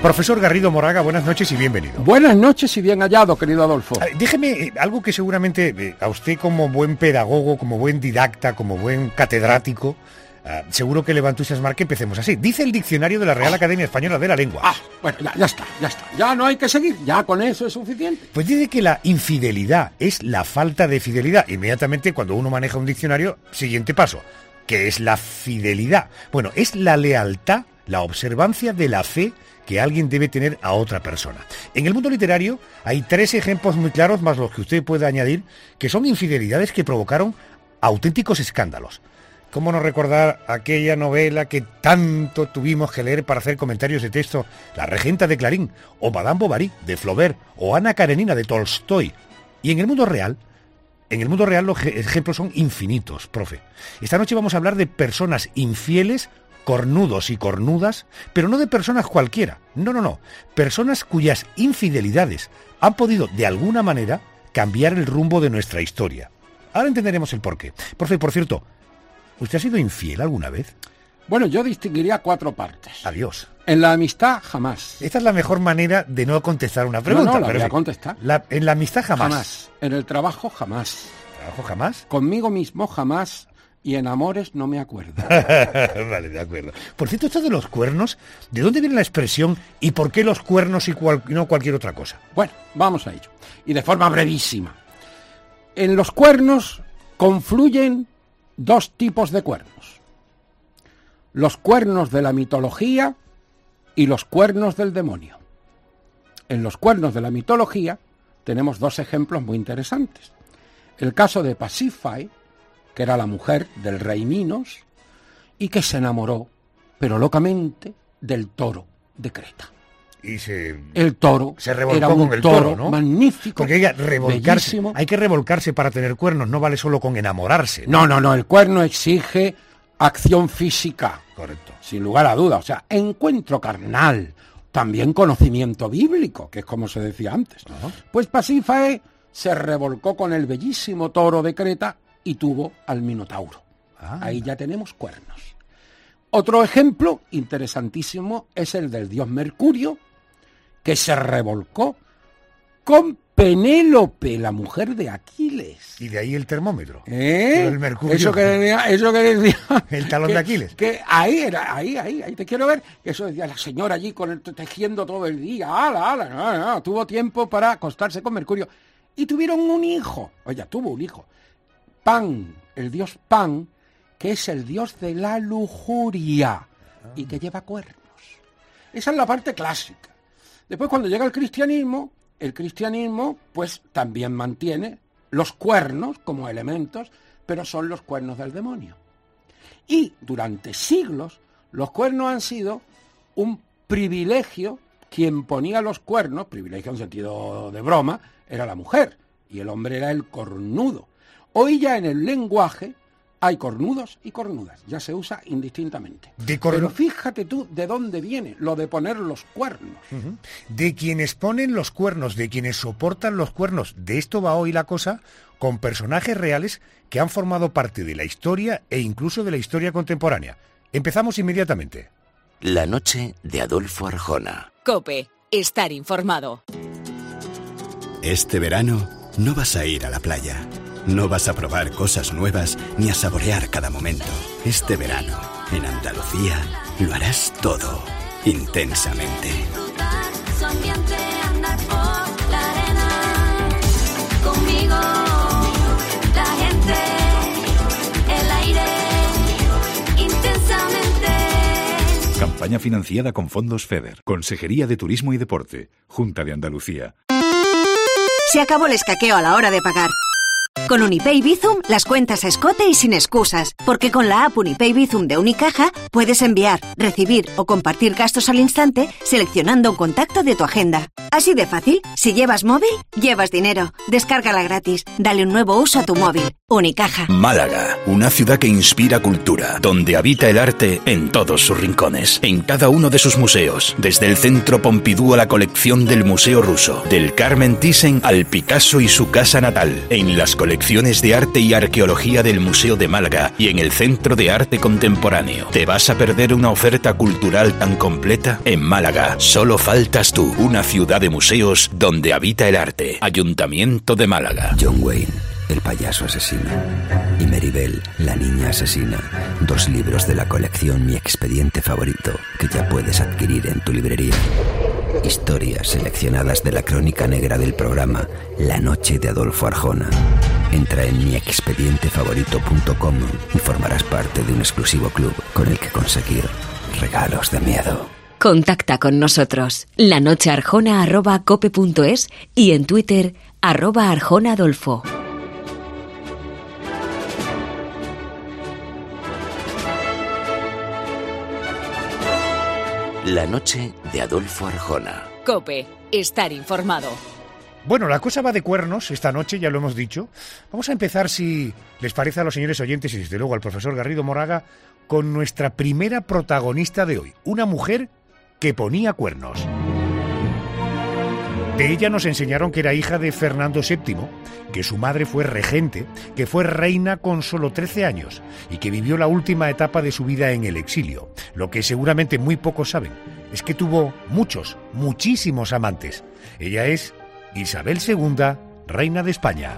Profesor Garrido Moraga, buenas noches y bienvenido. Buenas noches y bien hallado, querido Adolfo. Déjeme algo que seguramente a usted como buen pedagogo, como buen didacta, como buen catedrático, seguro que le va a entusiasmar que empecemos así. Dice el diccionario de la Real Academia Española de la Lengua. Bueno, ya está. Ya no hay que seguir, ya con eso es suficiente. Pues dice que la infidelidad es la falta de fidelidad. Inmediatamente cuando uno maneja un diccionario, siguiente paso, ¿qué es la fidelidad? Bueno, es la lealtad, la observancia de la fe que alguien debe tener a otra persona. En el mundo literario hay 3 ejemplos muy claros, más los que usted puede añadir, que son infidelidades que provocaron auténticos escándalos. ¿Cómo no recordar aquella novela que tanto tuvimos que leer para hacer comentarios de texto, La regenta de Clarín, o Madame Bovary, de Flaubert, o Ana Karenina, de Tolstoy? Y en el mundo real los ejemplos son infinitos, profe. Esta noche vamos a hablar de personas infieles, cornudos y cornudas, pero no de personas cualquiera. No. Personas cuyas infidelidades han podido, de alguna manera, cambiar el rumbo de nuestra historia. Ahora entenderemos el porqué. Profe, por cierto, ¿usted ha sido infiel alguna vez? Bueno, yo distinguiría 4 partes. Adiós. En la amistad, jamás. Esta es la mejor manera de no contestar una pregunta. No, la voy a contestar. En la amistad, jamás. Jamás. En el trabajo, jamás. ¿Trabajo jamás? Conmigo mismo, jamás. Y en amores no me acuerdo. Vale, de acuerdo. Por cierto, esto de los cuernos, ¿de dónde viene la expresión y por qué los cuernos y no cualquier otra cosa? Bueno, vamos a ello. Y de forma brevísima. En los cuernos confluyen 2 tipos de cuernos. Los cuernos de la mitología y los cuernos del demonio. En los cuernos de la mitología tenemos 2 ejemplos muy interesantes. El caso de Pasífae, que era la mujer del rey Minos, y que se enamoró, pero locamente, del toro de Creta. El toro se revolcó era un con el toro, ¿no? Magnífico, porque bellísimo. Hay que revolcarse para tener cuernos, no vale solo con enamorarse. No, el cuerno exige acción física. Correcto. Sin lugar a duda, o sea, encuentro carnal, también conocimiento bíblico, que es como se decía antes. Uh-huh. Pues Pasífae se revolcó con el bellísimo toro de Creta y tuvo al Minotauro. Ahí ya tenemos cuernos. Otro ejemplo interesantísimo es el del dios Mercurio, que se revolcó con Penélope, la mujer de Aquiles. Y de ahí el termómetro. El mercurio. Eso que decía. El talón de Aquiles. Que ahí te quiero ver. Eso decía la señora allí tejiendo todo el día. No, tuvo tiempo para acostarse con Mercurio. Y tuvieron un hijo. Tuvo un hijo. Pan, el dios Pan, que es el dios de la lujuria y que lleva cuernos. Esa es la parte clásica. Después, cuando llega el cristianismo pues también mantiene los cuernos como elementos, pero son los cuernos del demonio. Y durante siglos los cuernos han sido un privilegio. Quien ponía los cuernos, privilegio en sentido de broma, era la mujer y el hombre era el cornudo. Hoy ya en el lenguaje hay cornudos y cornudas, ya se usa indistintamente. Pero fíjate tú de dónde viene lo de poner los cuernos. Uh-huh. De quienes ponen los cuernos, de quienes soportan los cuernos. De esto va hoy la cosa, con personajes reales que han formado parte de la historia e incluso de la historia contemporánea. Empezamos inmediatamente. La noche de Adolfo Arjona. COPE. Estar informado. Este verano no vas a ir a la playa. No vas a probar cosas nuevas ni a saborear cada momento. Este verano, en Andalucía, lo harás todo intensamente. Campaña financiada con fondos FEDER. Consejería de Turismo y Deporte. Junta de Andalucía. Se acabó el escaqueo a la hora de pagar. Con Unipay Bizum, las cuentas a escote y sin excusas. Porque con la app Unipay Bizum de Unicaja puedes enviar, recibir o compartir gastos al instante seleccionando un contacto de tu agenda. Así de fácil, si llevas móvil, llevas dinero. Descárgala gratis. Dale un nuevo uso a tu móvil. Unicaja. Málaga, una ciudad que inspira cultura, donde habita el arte en todos sus rincones, en cada uno de sus museos, desde el Centro Pompidou a la colección del Museo Ruso, del Carmen Thyssen al Picasso y su casa natal, en las colecciones de arte y arqueología del Museo de Málaga y en el Centro de Arte Contemporáneo. ¿Te vas a perder una oferta cultural tan completa? En Málaga, solo faltas tú, una ciudad de museos donde habita el arte. Ayuntamiento de Málaga. John Wayne, el payaso asesino, y Maribel, la niña asesina, 2 libros de la colección Mi expediente favorito, que ya puedes adquirir en tu librería. Historias seleccionadas de la crónica negra del programa La noche de Adolfo Arjona. Entra en miexpedientefavorito.com y formarás parte de un exclusivo club con el que conseguir regalos de miedo. Contacta con nosotros. lanochearjona@cope.es y en Twitter @arjonaadolfo. La noche de Adolfo Arjona. Cope, estar informado. Bueno, la cosa va de cuernos esta noche, ya lo hemos dicho. Vamos a empezar, si les parece a los señores oyentes y desde luego al profesor Garrido Moraga, con nuestra primera protagonista de hoy, una mujer que ponía cuernos. De ella nos enseñaron que era hija de Fernando VII, que su madre fue regente, que fue reina con solo 13 años y que vivió la última etapa de su vida en el exilio. Lo que seguramente muy pocos saben es que tuvo muchísimos amantes. Ella es Isabel II, reina de España.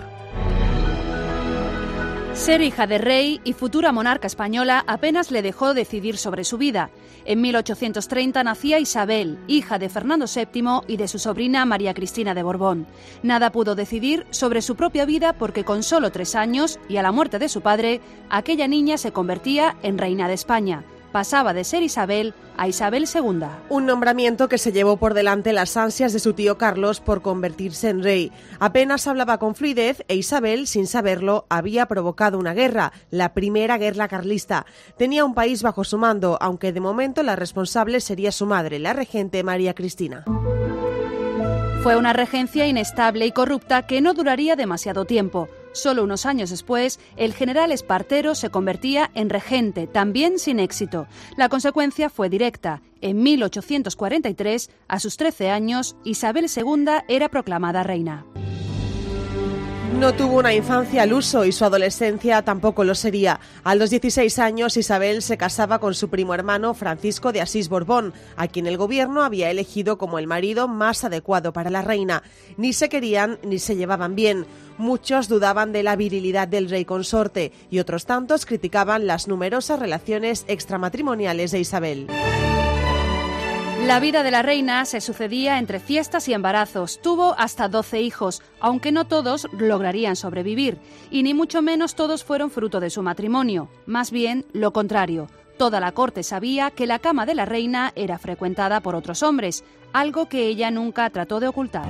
Ser hija de rey y futura monarca española apenas le dejó decidir sobre su vida. En 1830 nacía Isabel, hija de Fernando VII y de su sobrina María Cristina de Borbón. Nada pudo decidir sobre su propia vida porque con solo 3 años y a la muerte de su padre, aquella niña se convertía en reina de España. Pasaba de ser Isabel a Isabel II. Un nombramiento que se llevó por delante las ansias de su tío Carlos por convertirse en rey. Apenas hablaba con fluidez e Isabel, sin saberlo, había provocado una guerra, la primera guerra carlista. Tenía un país bajo su mando, aunque de momento la responsable sería su madre, la regente María Cristina. Fue una regencia inestable y corrupta que no duraría demasiado tiempo. Solo unos años después, el general Espartero se convertía en regente, también sin éxito. La consecuencia fue directa. En 1843, a sus 13 años, Isabel II era proclamada reina. No tuvo una infancia al uso y su adolescencia tampoco lo sería. A los 16 años, Isabel se casaba con su primo hermano Francisco de Asís Borbón, a quien el gobierno había elegido como el marido más adecuado para la reina. Ni se querían ni se llevaban bien. Muchos dudaban de la virilidad del rey consorte y otros tantos criticaban las numerosas relaciones extramatrimoniales de Isabel. La vida de la reina se sucedía entre fiestas y embarazos. Tuvo hasta 12 hijos, aunque no todos lograrían sobrevivir, y ni mucho menos todos fueron fruto de su matrimonio. Más bien, lo contrario. Toda la corte sabía que la cama de la reina era frecuentada por otros hombres, algo que ella nunca trató de ocultar.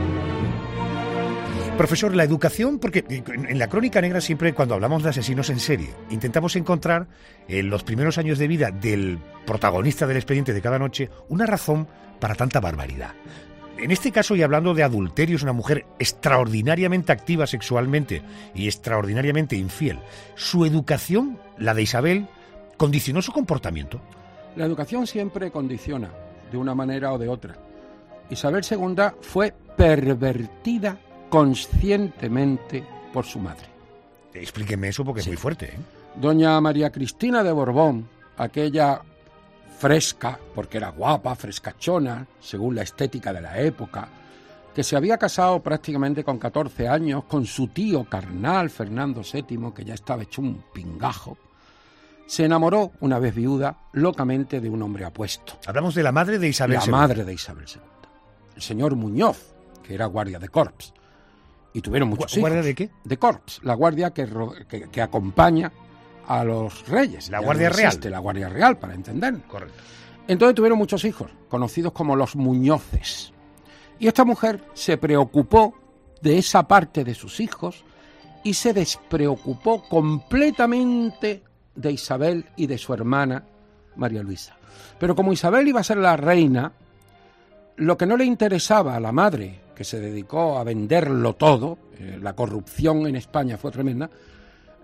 Profesor, la educación, porque en la Crónica Negra siempre cuando hablamos de asesinos en serie, intentamos encontrar en los primeros años de vida del protagonista del expediente de cada noche una razón para tanta barbaridad. En este caso, y hablando de adulterio, es una mujer extraordinariamente activa sexualmente y extraordinariamente infiel. ¿Su educación, la de Isabel, condicionó su comportamiento? La educación siempre condiciona, de una manera o de otra. Isabel II fue pervertida conscientemente por su madre. Explíqueme eso porque es muy fuerte, ¿eh? Doña María Cristina de Borbón, aquella fresca, porque era guapa, frescachona, según la estética de la época, que se había casado prácticamente con 14 años con su tío carnal Fernando VII, que ya estaba hecho un pingajo, se enamoró, una vez viuda, locamente de un hombre apuesto. Hablamos de la madre de Isabel II. La madre de Isabel II. El señor Muñoz, que era guardia de corps. Y tuvieron muchos hijos. ¿Guardia de qué? De corps, la guardia que acompaña a los reyes. La Guardia Real. La Guardia Real, para entender. Correcto. Entonces tuvieron muchos hijos, conocidos como los Muñoces. Y esta mujer se preocupó de esa parte de sus hijos y se despreocupó completamente de Isabel y de su hermana María Luisa. Pero como Isabel iba a ser la reina, lo que no le interesaba a la madre, que se dedicó a venderlo todo, la corrupción en España fue tremenda,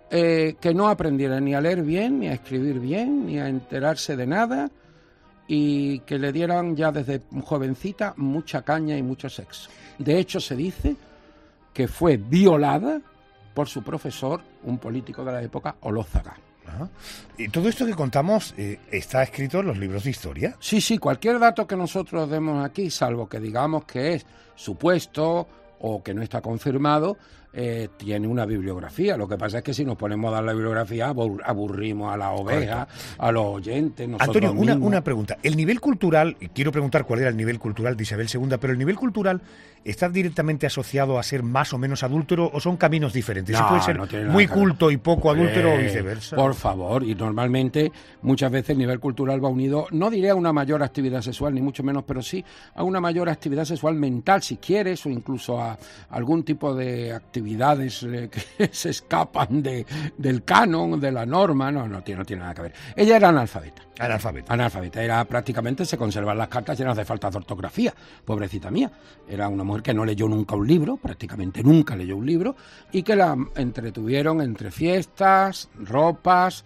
que no aprendiera ni a leer bien, ni a escribir bien, ni a enterarse de nada, y que le dieran ya desde jovencita mucha caña y mucho sexo. De hecho, se dice que fue violada por su profesor, un político de la época, Olózaga. Ajá. ¿Y todo esto que contamos está escrito en los libros de historia? Sí, cualquier dato que nosotros demos aquí, salvo que digamos que es supuesto o que no está confirmado, tiene una bibliografía. Lo que pasa es que si nos ponemos a dar la bibliografía, aburrimos a la oveja, a los oyentes. Antonio, una pregunta. El nivel cultural, y quiero preguntar cuál era el nivel cultural de Isabel II, pero el nivel cultural ¿está directamente asociado a ser más o menos adúltero o son caminos diferentes? No, ¿Se puede ser muy culto y poco adúltero o viceversa? Por favor, y normalmente muchas veces el nivel cultural va unido, no diré a una mayor actividad sexual, ni mucho menos, pero sí a una mayor actividad sexual mental, si quieres, o incluso a algún tipo de actividades que se escapan del canon, de la norma. No tiene nada que ver. Ella era analfabeta. Analfabeta. Era prácticamente, se conservan las cartas llenas de faltas de ortografía. Pobrecita mía. Era una mujer que no leyó nunca un libro, prácticamente nunca leyó un libro, y que la entretuvieron entre fiestas, ropas,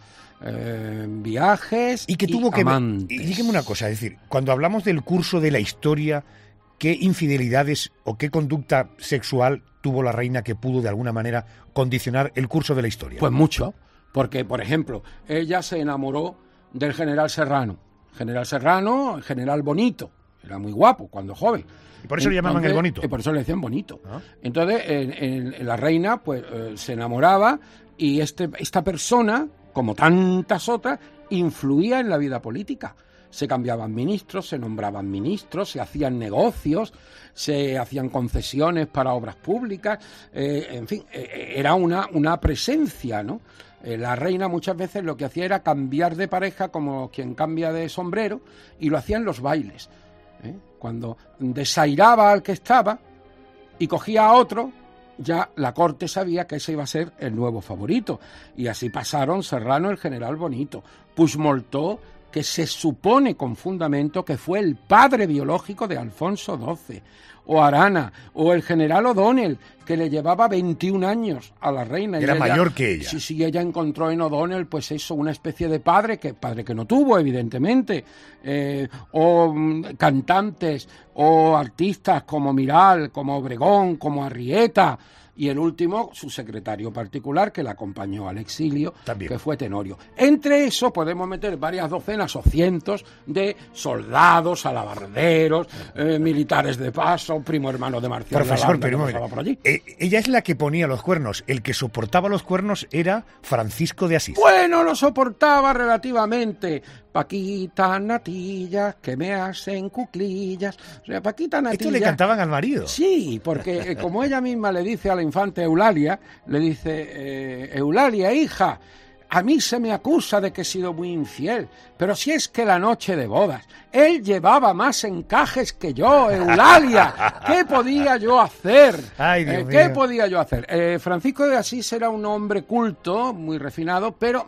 viajes y que tuvo que amantes. Y dígame una cosa, es decir, cuando hablamos del curso de la historia, ¿qué infidelidades o qué conducta sexual tuvo la reina que pudo de alguna manera condicionar el curso de la historia? Pues mucho, porque, por ejemplo, ella se enamoró del general Serrano. General bonito, era muy guapo cuando joven. Y por eso le llamaban el bonito. Y por eso le decían bonito. Entonces, la reina pues se enamoraba y esta persona, como tantas otras, influía en la vida política. Se cambiaban ministros, se nombraban ministros, se hacían negocios, se hacían concesiones para obras públicas, en fin, era una presencia, ¿no? La reina muchas veces lo que hacía era cambiar de pareja como quien cambia de sombrero, y lo hacía en los bailes. Cuando desairaba al que estaba y cogía a otro, ya la corte sabía que ese iba a ser el nuevo favorito. Y así pasaron Serrano, el general bonito, Puigmoltó, que se supone con fundamento que fue el padre biológico de Alfonso XII, o Arana, o el general O'Donnell, que le llevaba 21 años a la reina. Era mayor que ella. Sí, ella encontró en O'Donnell, pues eso, una especie de padre que no tuvo, evidentemente, o cantantes, o artistas como Miral, como Obregón, como Arrieta, y el último, su secretario particular, que la acompañó al exilio, también, que fue Tenorio. Entre eso podemos meter varias docenas o cientos de soldados, alabarderos, militares de paso, primo hermano de Marcial. Profesor, pero por allí. Ella es la que ponía los cuernos. El que soportaba los cuernos era Francisco de Asís. Bueno, lo soportaba relativamente. Paquita Natillas, que me hacen cuclillas. O sea, Paquita Natillas... ¿Esto le cantaban al marido? Sí, porque como ella misma le dice a la infanta Eulalia, le dice, Eulalia, hija, a mí se me acusa de que he sido muy infiel, pero si es que la noche de bodas, él llevaba más encajes que yo, Eulalia. ¿Qué podía yo hacer? Ay, Dios ¿Qué mío. podía yo hacer? Francisco de Asís era un hombre culto, muy refinado, pero,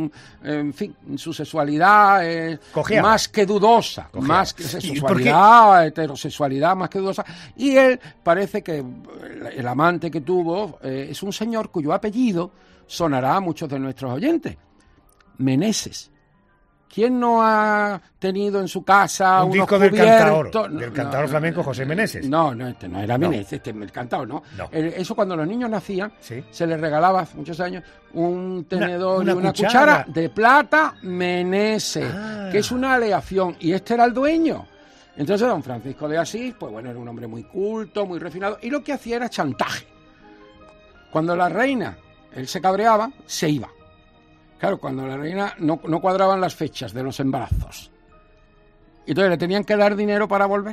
en fin, su sexualidad es más que dudosa. Más que sexualidad, heterosexualidad, más que dudosa. Y él parece que el amante que tuvo es un señor cuyo apellido sonará a muchos de nuestros oyentes. Meneses. ¿Quién no ha tenido en su casa un unos disco cubiertos? del cantador flamenco José Meneses? No, este no era Meneses, el cantador, ¿no? Eso cuando los niños nacían, se les regalaba hace muchos años un tenedor y una cuchara de plata Meneses, que es una aleación, y este era el dueño. Entonces don Francisco de Asís, pues bueno, era un hombre muy culto, muy refinado, y lo que hacía era chantaje. Cuando la reina, él se cabreaba, se iba. Claro, cuando la reina no cuadraban las fechas de los embarazos. Y entonces le tenían que dar dinero para volver.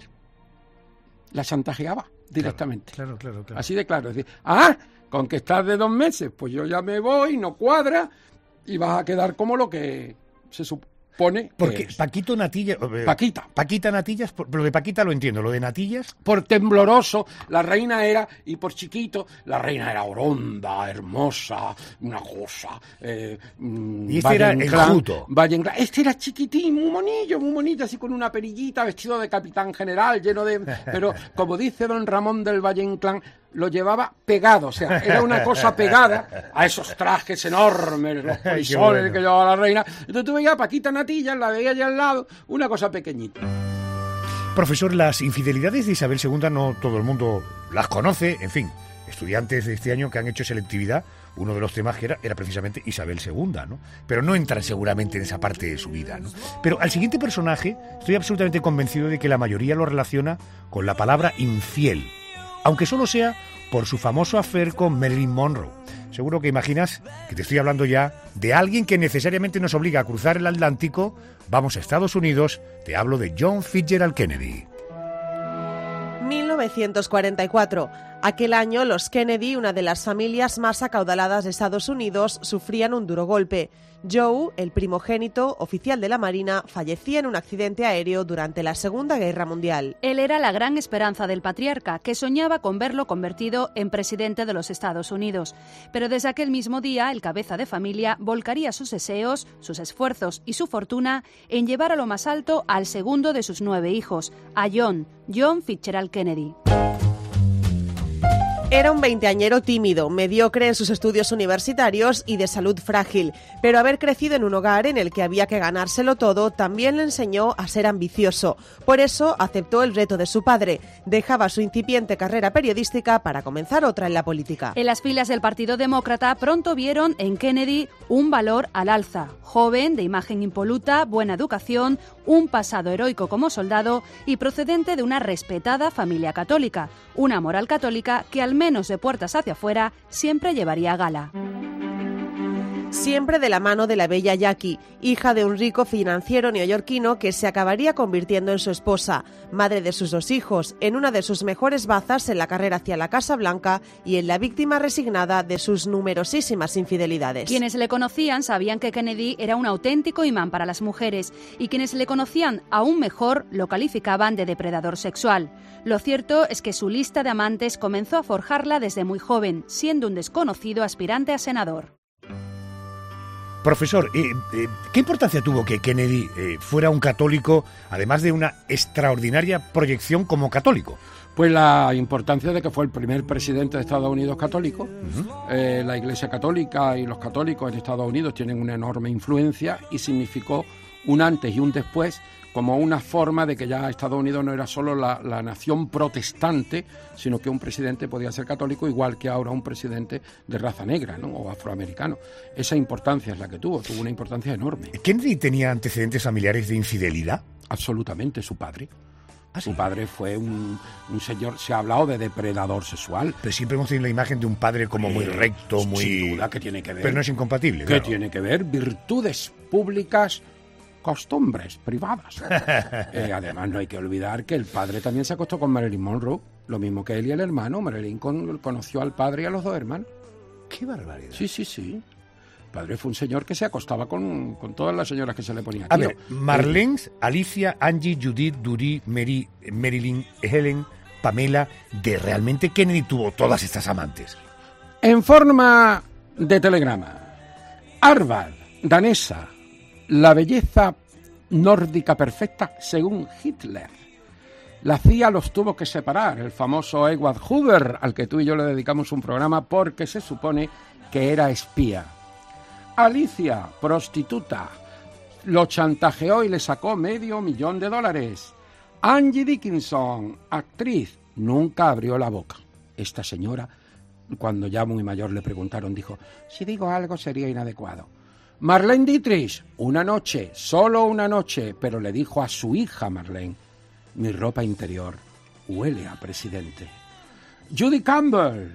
La chantajeaba directamente. Claro. Así de claro. Es decir, con que estás de 2 meses, pues yo ya me voy, no cuadra, y vas a quedar como lo que se supone. Porque Paquito Natillas... Paquita Natillas, lo de Paquita lo entiendo, lo de Natillas... Por tembloroso, la reina era, y por chiquito, la reina era oronda, hermosa, una cosa... y este era enjuto. Este era chiquitín, muy bonito, así con una perillita, vestido de capitán general, lleno de... Pero, como dice don Ramón del Valle Inclán, lo llevaba pegado, o sea, era una cosa pegada a esos trajes enormes, los polisoles que llevaba la reina. Entonces tú veías a Paquita Natilla, la veías allá al lado, una cosa pequeñita. Profesor, las infidelidades de Isabel II no todo el mundo las conoce, en fin, estudiantes de este año que han hecho selectividad, uno de los temas que era precisamente Isabel II, ¿no? Pero no entran seguramente en esa parte de su vida, ¿no? Pero al siguiente personaje estoy absolutamente convencido de que la mayoría lo relaciona con la palabra infiel, aunque solo sea por su famoso affair con Marilyn Monroe. Seguro que imaginas que te estoy hablando ya de alguien que necesariamente nos obliga a cruzar el Atlántico. Vamos a Estados Unidos, te hablo de John Fitzgerald Kennedy. 1944. Aquel año, los Kennedy, una de las familias más acaudaladas de Estados Unidos, sufrían un duro golpe. Joe, el primogénito, oficial de la Marina, fallecía en un accidente aéreo durante la Segunda Guerra Mundial. Él era la gran esperanza del patriarca, que soñaba con verlo convertido en presidente de los Estados Unidos. Pero desde aquel mismo día, el cabeza de familia volcaría sus deseos, sus esfuerzos y su fortuna en llevar a lo más alto al segundo de sus 9 hijos, a John Fitzgerald Kennedy. Era un veinteañero tímido, mediocre en sus estudios universitarios y de salud frágil, pero haber crecido en un hogar en el que había que ganárselo todo también le enseñó a ser ambicioso. Por eso aceptó el reto de su padre. Dejaba su incipiente carrera periodística para comenzar otra en la política. En las filas del Partido Demócrata pronto vieron en Kennedy un valor al alza. Joven, de imagen impoluta, buena educación, un pasado heroico como soldado y procedente de una respetada familia católica. Una moral católica que al menos de puertas hacia afuera siempre llevaría a gala. Siempre de la mano de la bella Jackie, hija de un rico financiero neoyorquino que se acabaría convirtiendo en su esposa, madre de sus 2 hijos, en una de sus mejores bazas en la carrera hacia la Casa Blanca y en la víctima resignada de sus numerosísimas infidelidades. Quienes le conocían sabían que Kennedy era un auténtico imán para las mujeres y quienes le conocían aún mejor lo calificaban de depredador sexual. Lo cierto es que su lista de amantes comenzó a forjarla desde muy joven, siendo un desconocido aspirante a senador. Profesor, ¿qué importancia tuvo que Kennedy fuera un católico, además de una extraordinaria proyección como católico? Pues la importancia de que fue el primer presidente de Estados Unidos católico. Uh-huh. La Iglesia Católica y los católicos en Estados Unidos tienen una enorme influencia y significó un antes y un después, como una forma de que ya Estados Unidos no era solo la nación protestante, sino que un presidente podía ser católico, igual que ahora un presidente de raza negra, ¿no? O afroamericano. Esa importancia es la que tuvo una importancia enorme. ¿Kennedy tenía antecedentes familiares de infidelidad? Absolutamente, su padre. ¿Ah, sí? Su padre fue un señor, se ha hablado de depredador sexual. Pero siempre hemos tenido la imagen de un padre como muy recto, muy... Sin duda, que tiene que ver. Pero no es incompatible, ¿Qué claro. tiene que ver? Virtudes públicas, costumbres privadas. Además, no hay que olvidar que el padre también se acostó con Marilyn Monroe, lo mismo que él y el hermano. Marilyn conoció al padre y a los 2 hermanos. ¡Qué barbaridad! Sí. El padre fue un señor que se acostaba con todas las señoras que se le ponían. A ver, Marlene, Alicia, Angie, Judith, Duri, Mary, Marilyn, Helen, Pamela... ¿De realmente Kennedy tuvo todas estas amantes? En forma de telegrama. Harvard, danesa, la belleza nórdica perfecta según Hitler. La CIA los tuvo que separar, el famoso Edward Hoover, al que tú y yo le dedicamos un programa porque se supone que era espía. Alicia, prostituta, lo chantajeó y le sacó $500,000. Angie Dickinson, actriz, nunca abrió la boca. Esta señora, cuando ya muy mayor le preguntaron, dijo, si digo algo sería inadecuado. Marlene Dietrich, una noche, solo una noche, pero le dijo a su hija Marlene, mi ropa interior huele a presidente. Judy Campbell,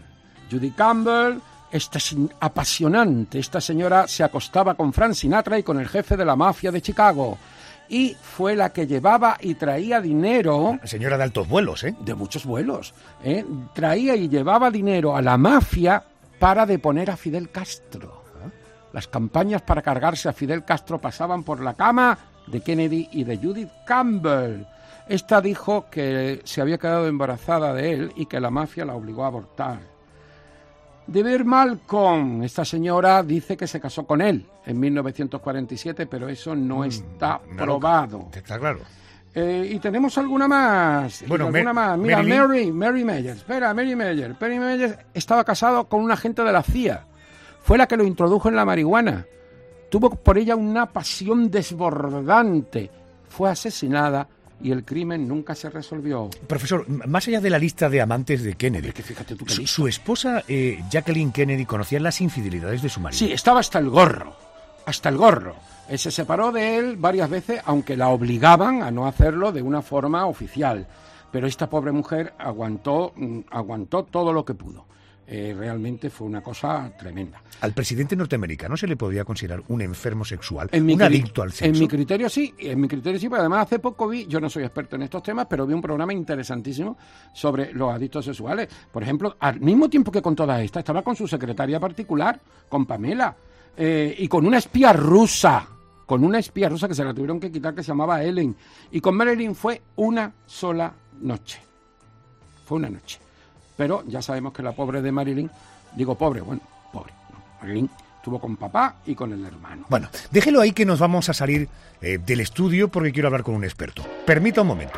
esta es apasionante. Esta señora se acostaba con Frank Sinatra y con el jefe de la mafia de Chicago. Y fue la que llevaba y traía dinero... Señora de altos vuelos, ¿eh? De muchos vuelos. Traía y llevaba dinero a la mafia para deponer a Fidel Castro. Las campañas para cargarse a Fidel Castro pasaban por la cama de Kennedy y de Judith Campbell. Esta dijo que se había quedado embarazada de él y que la mafia la obligó a abortar. Deber Malcolm, esta señora dice que se casó con él en 1947, pero eso no está probado. Está claro. Y tenemos alguna más. Bueno, alguna más. Mira, Mary Meyers. Espera, Mary Meyers. Mary Meyers estaba casado con un agente de la CIA. Fue la que lo introdujo en la marihuana. Tuvo por ella una pasión desbordante. Fue asesinada y el crimen nunca se resolvió. Profesor, más allá de la lista de amantes de Kennedy, que fíjate tú su esposa Jacqueline Kennedy conocía las infidelidades de su marido. Sí, estaba hasta el gorro. Hasta el gorro. Se separó de él varias veces, aunque la obligaban a no hacerlo de una forma oficial. Pero esta pobre mujer aguantó todo lo que pudo. Realmente fue una cosa tremenda. ¿Al presidente norteamericano se le podía considerar un enfermo sexual, un adicto al sexo? En mi criterio sí, porque además hace poco yo no soy experto en estos temas, pero vi un programa interesantísimo sobre los adictos sexuales. Por ejemplo, al mismo tiempo que con todas estas, estaba con su secretaria particular, con Pamela, y con una espía rusa que se la tuvieron que quitar, que se llamaba Ellen. Y con Marilyn fue una sola noche. Fue una noche. Pero ya sabemos que la pobre de Marilyn, pobre. Marilyn estuvo con papá y con el hermano. Bueno, déjelo ahí que nos vamos a salir del estudio porque quiero hablar con un experto. Permita un momento.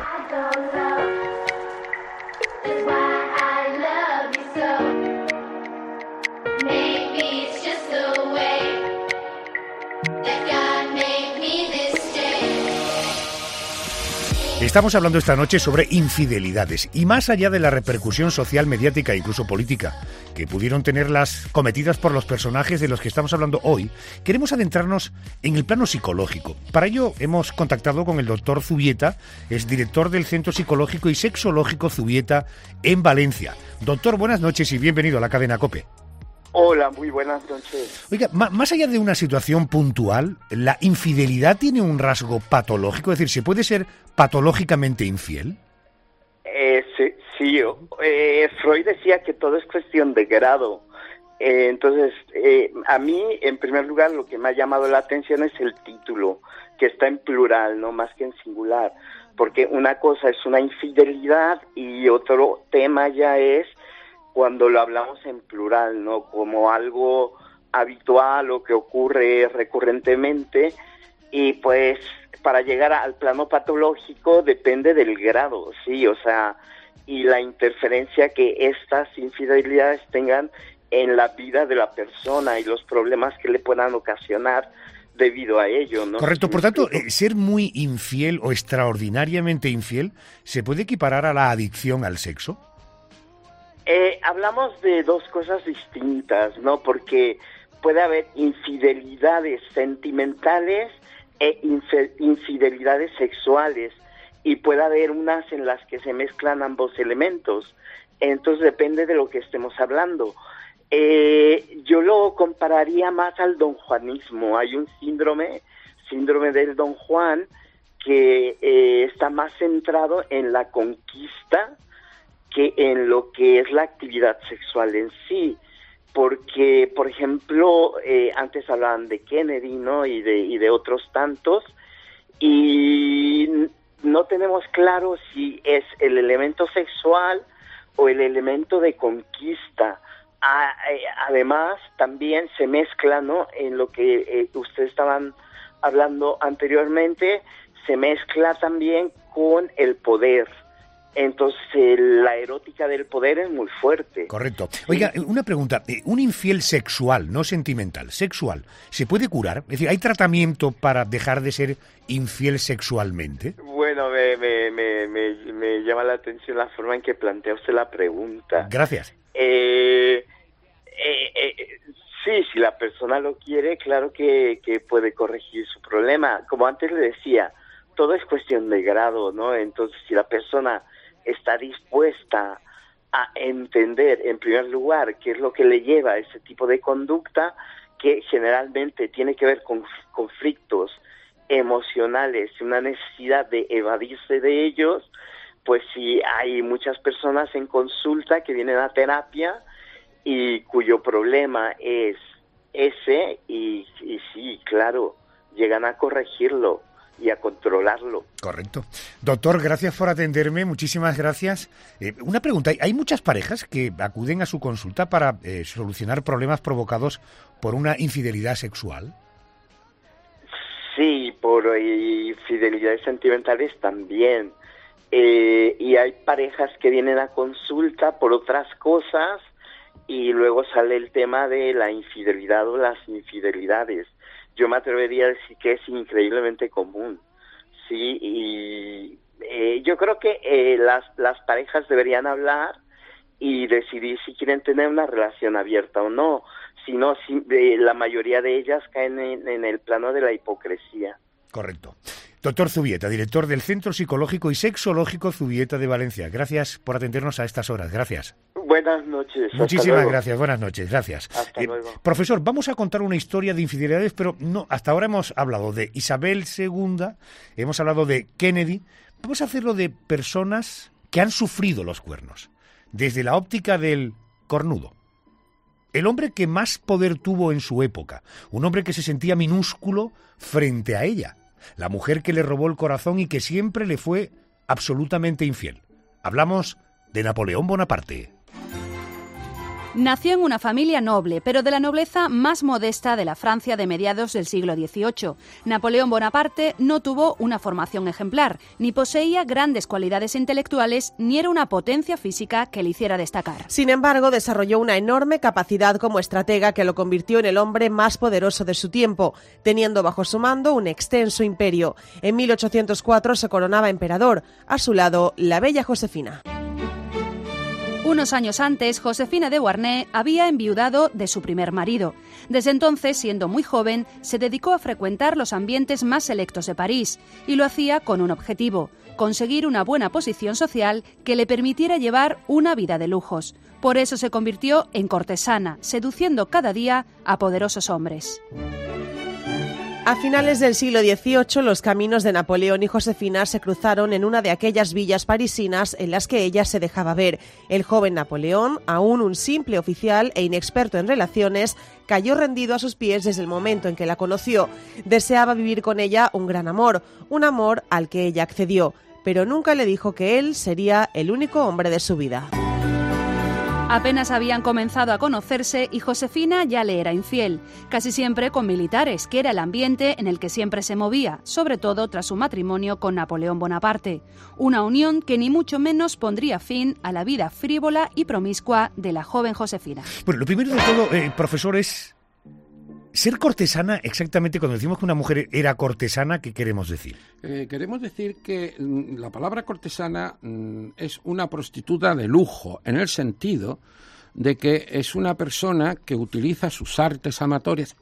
Estamos hablando esta noche sobre infidelidades y más allá de la repercusión social, mediática e incluso política que pudieron tener las cometidas por los personajes de los que estamos hablando hoy, queremos adentrarnos en el plano psicológico. Para ello hemos contactado con el doctor Zubieta, es director del Centro Psicológico y Sexológico Zubieta en Valencia. Doctor, buenas noches y bienvenido a la cadena COPE. Hola, muy buenas noches. Oiga, más allá de una situación puntual, ¿la infidelidad tiene un rasgo patológico? Es decir, ¿se puede ser patológicamente infiel? Sí. Freud decía que todo es cuestión de grado. Entonces, a mí, en primer lugar, lo que me ha llamado la atención es el título, que está en plural, no más que en singular. Porque una cosa es una infidelidad y otro tema ya es cuando lo hablamos en plural, ¿no? Como algo habitual o que ocurre recurrentemente, y pues para llegar al plano patológico depende del grado, sí, o sea, y la interferencia que estas infidelidades tengan en la vida de la persona y los problemas que le puedan ocasionar debido a ello, ¿no? Correcto, por tanto, ser muy infiel o extraordinariamente infiel, ¿se puede equiparar a la adicción al sexo? Hablamos de dos cosas distintas, ¿no? Porque puede haber infidelidades sentimentales e infidelidades sexuales, y puede haber unas en las que se mezclan ambos elementos. Entonces depende de lo que estemos hablando. Yo lo compararía más al donjuanismo. Hay un síndrome del Don Juan, que está más centrado en la conquista que en lo que es la actividad sexual en sí, porque, por ejemplo, antes hablaban de Kennedy, ¿no? y de otros tantos, y no tenemos claro si es el elemento sexual o el elemento de conquista. Además, también se mezcla, ¿no? En lo que ustedes estaban hablando anteriormente, se mezcla también con el poder. Entonces, la erótica del poder es muy fuerte. Correcto. Oiga, una pregunta. Un infiel sexual, no sentimental, sexual, ¿se puede curar? Es decir, ¿hay tratamiento para dejar de ser infiel sexualmente? Bueno, me llama la atención la forma en que plantea usted la pregunta. Gracias. Sí, si la persona lo quiere, claro que puede corregir su problema. Como antes le decía, todo es cuestión de grado, ¿no? Entonces, si la persona está dispuesta a entender, en primer lugar, qué es lo que le lleva a ese tipo de conducta, que generalmente tiene que ver con conflictos emocionales, una necesidad de evadirse de ellos, pues sí, hay muchas personas en consulta que vienen a terapia y cuyo problema es ese, y sí, claro, llegan a corregirlo y a controlarlo. Correcto. Doctor, gracias por atenderme, muchísimas gracias. Una pregunta, ¿hay muchas parejas que acuden a su consulta para solucionar problemas provocados por una infidelidad sexual? Sí, por infidelidades sentimentales también. Y hay parejas que vienen a consulta por otras cosas y luego sale el tema de la infidelidad o las infidelidades. Yo me atrevería a decir que es increíblemente común, sí, y yo creo que las parejas deberían hablar y decidir si quieren tener una relación abierta o no. Si no, la mayoría de ellas caen en el plano de la hipocresía. Correcto. Doctor Zubieta, director del Centro Psicológico y Sexológico Zubieta de Valencia. Gracias por atendernos a estas horas. Gracias. Buenas noches. Muchísimas gracias. Buenas noches. Gracias. Hasta luego. Profesor, vamos a contar una historia de infidelidades, pero no. Hasta ahora hemos hablado de Isabel II, hemos hablado de Kennedy. Vamos a hacerlo de personas que han sufrido los cuernos, desde la óptica del cornudo. El hombre que más poder tuvo en su época, un hombre que se sentía minúsculo frente a ella, la mujer que le robó el corazón y que siempre le fue absolutamente infiel. Hablamos de Napoleón Bonaparte. Nació en una familia noble, pero de la nobleza más modesta de la Francia de mediados del siglo XVIII. Napoleón Bonaparte no tuvo una formación ejemplar, ni poseía grandes cualidades intelectuales, ni era una potencia física que le hiciera destacar. Sin embargo, desarrolló una enorme capacidad como estratega que lo convirtió en el hombre más poderoso de su tiempo, teniendo bajo su mando un extenso imperio. En 1804 se coronaba emperador. A su lado, la bella Josefina. Unos años antes, Josefina de Beauharnais había enviudado de su primer marido. Desde entonces, siendo muy joven, se dedicó a frecuentar los ambientes más selectos de París, y lo hacía con un objetivo: conseguir una buena posición social que le permitiera llevar una vida de lujos. Por eso se convirtió en cortesana, seduciendo cada día a poderosos hombres. A finales del siglo XVIII, los caminos de Napoleón y Josefina se cruzaron en una de aquellas villas parisinas en las que ella se dejaba ver. El joven Napoleón, aún un simple oficial e inexperto en relaciones, cayó rendido a sus pies desde el momento en que la conoció. Deseaba vivir con ella un gran amor, un amor al que ella accedió, pero nunca le dijo que él sería el único hombre de su vida. Apenas habían comenzado a conocerse y Josefina ya le era infiel, casi siempre con militares, que era el ambiente en el que siempre se movía, sobre todo tras su matrimonio con Napoleón Bonaparte. Una unión que ni mucho menos pondría fin a la vida frívola y promiscua de la joven Josefina. Bueno, lo primero de todo, profesor, es ser cortesana. Exactamente, cuando decimos que una mujer era cortesana, ¿qué queremos decir? Queremos decir que la palabra cortesana es una prostituta de lujo, en el sentido de que es una persona que utiliza sus artes amatorias,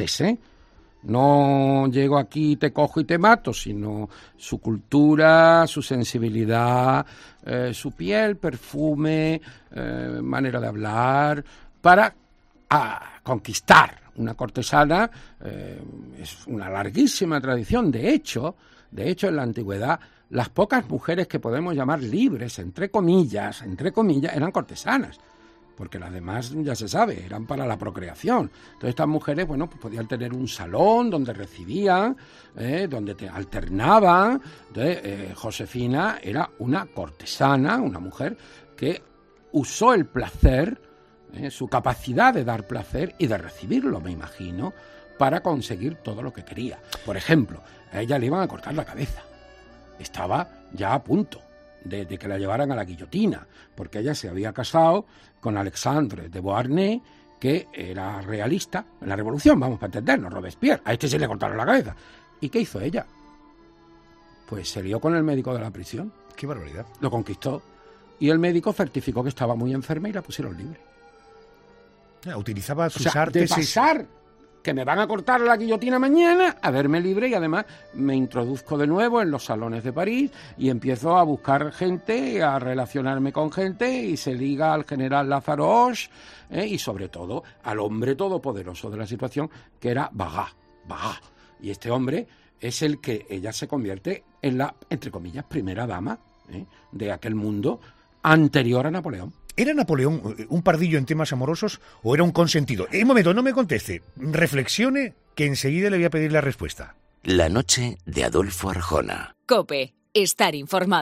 no llego aquí, te cojo y te mato, sino su cultura, su sensibilidad, su piel, perfume, manera de hablar, para conquistar. Una cortesana es una larguísima tradición. De hecho, en la antigüedad, las pocas mujeres que podemos llamar libres, entre comillas, eran cortesanas, porque las demás, ya se sabe, eran para la procreación. Entonces estas mujeres, pues podían tener un salón donde recibían, donde te alternaban. Entonces, Josefina era una cortesana, una mujer que usó el placer, su capacidad de dar placer y de recibirlo, me imagino, para conseguir todo lo que quería. Por ejemplo, a ella le iban a cortar la cabeza. Estaba ya a punto de que la llevaran a la guillotina, porque ella se había casado con Alexandre de Beauharnais, que era realista en la Revolución, vamos, para entendernos, Robespierre. A este se le cortaron la cabeza. ¿Y qué hizo ella? Pues se lió con el médico de la prisión. ¡Qué barbaridad! Lo conquistó. Y el médico certificó que estaba muy enferma y la pusieron libre. Utilizaba sus artes. De pasar, que me van a cortar la guillotina mañana, a verme libre, y además me introduzco de nuevo en los salones de París y empiezo a buscar gente, a relacionarme con gente, y se liga al general Lafaroche, y sobre todo al hombre todopoderoso de la situación, que era Barras. Y este hombre es el que ella se convierte en la, entre comillas, primera dama de aquel mundo anterior a Napoleón. ¿Era Napoleón un pardillo en temas amorosos o era un consentido? Un momento, no me conteste. Reflexione, que enseguida le voy a pedir la respuesta. La noche de Adolfo Arjona. COPE. Estar informado.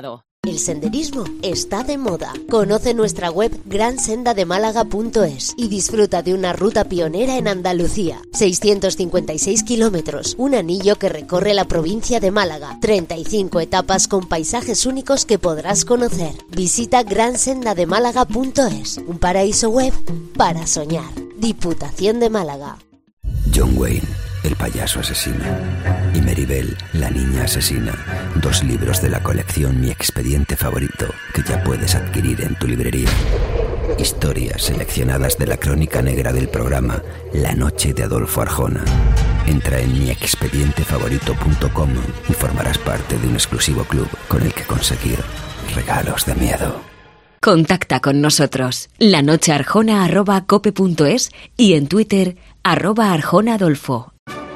El senderismo está de moda. Conoce nuestra web gransendademálaga.es y disfruta de una ruta pionera en Andalucía. 656 kilómetros, un anillo que recorre la provincia de Málaga. 35 etapas con paisajes únicos que podrás conocer. Visita gransendademálaga.es, un paraíso web para soñar. Diputación de Málaga. John Wayne, el payaso asesino, y Maribel, la niña asesina. 2 libros de la colección Mi expediente favorito que ya puedes adquirir en tu librería. Historias seleccionadas de la crónica negra del programa La noche de Adolfo Arjona. Entra en miexpedientefavorito.com y formarás parte de un exclusivo club con el que conseguir regalos de miedo. Contacta con nosotros. lanochearjona@cope.es y en Twitter @arjonaadolfo.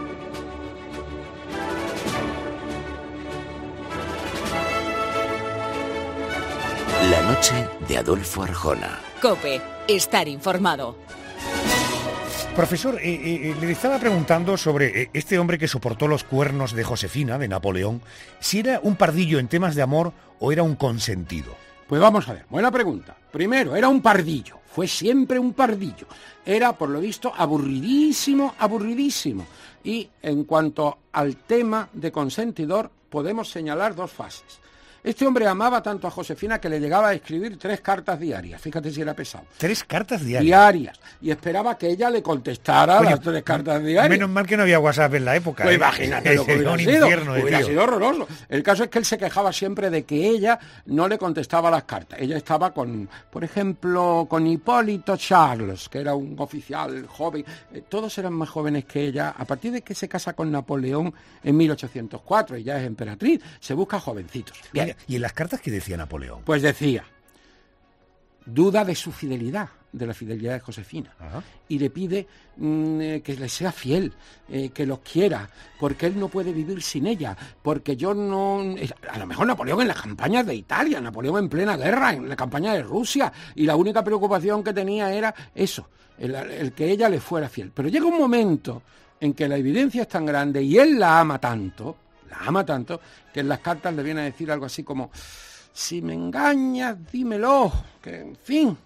La noche de Adolfo Arjona. COPE. Estar informado. Profesor, le estaba preguntando sobre este hombre que soportó los cuernos de Josefina, de Napoleón, si era un pardillo en temas de amor o era un consentido. Pues vamos a ver, buena pregunta. Primero, era un pardillo, fue siempre un pardillo. Era, por lo visto, aburridísimo. Y en cuanto al tema de consentidor, podemos señalar 2 fases. Este hombre amaba tanto a Josefina que le llegaba a escribir 3 cartas diarias. Fíjate si era pesado. 3 cartas diarias. Diarias. Y esperaba que ella le contestara las 3 cartas diarias. Menos mal que no había WhatsApp en la época. Pues imagínate lo que hubiera sido horroroso. El caso es que él se quejaba siempre de que ella no le contestaba las cartas. Ella estaba con, por ejemplo, con Hipólito Charles, que era un oficial joven. Todos eran más jóvenes que ella. A partir de que se casa con Napoleón en 1804, ella es emperatriz, se busca jovencitos. Bien. ¿Y en las cartas qué decía Napoleón? Pues decía, duda de su fidelidad, de la fidelidad de Josefina. Ajá. Y le pide que le sea fiel, que los quiera, porque él no puede vivir sin ella, porque yo no... A lo mejor Napoleón en las campañas de Italia, Napoleón en plena guerra, en la campaña de Rusia, y la única preocupación que tenía era eso, el que ella le fuera fiel. Pero llega un momento en que la evidencia es tan grande y él la ama tanto, que en las cartas le viene a decir algo así como: si me engañas, dímelo, que en fin,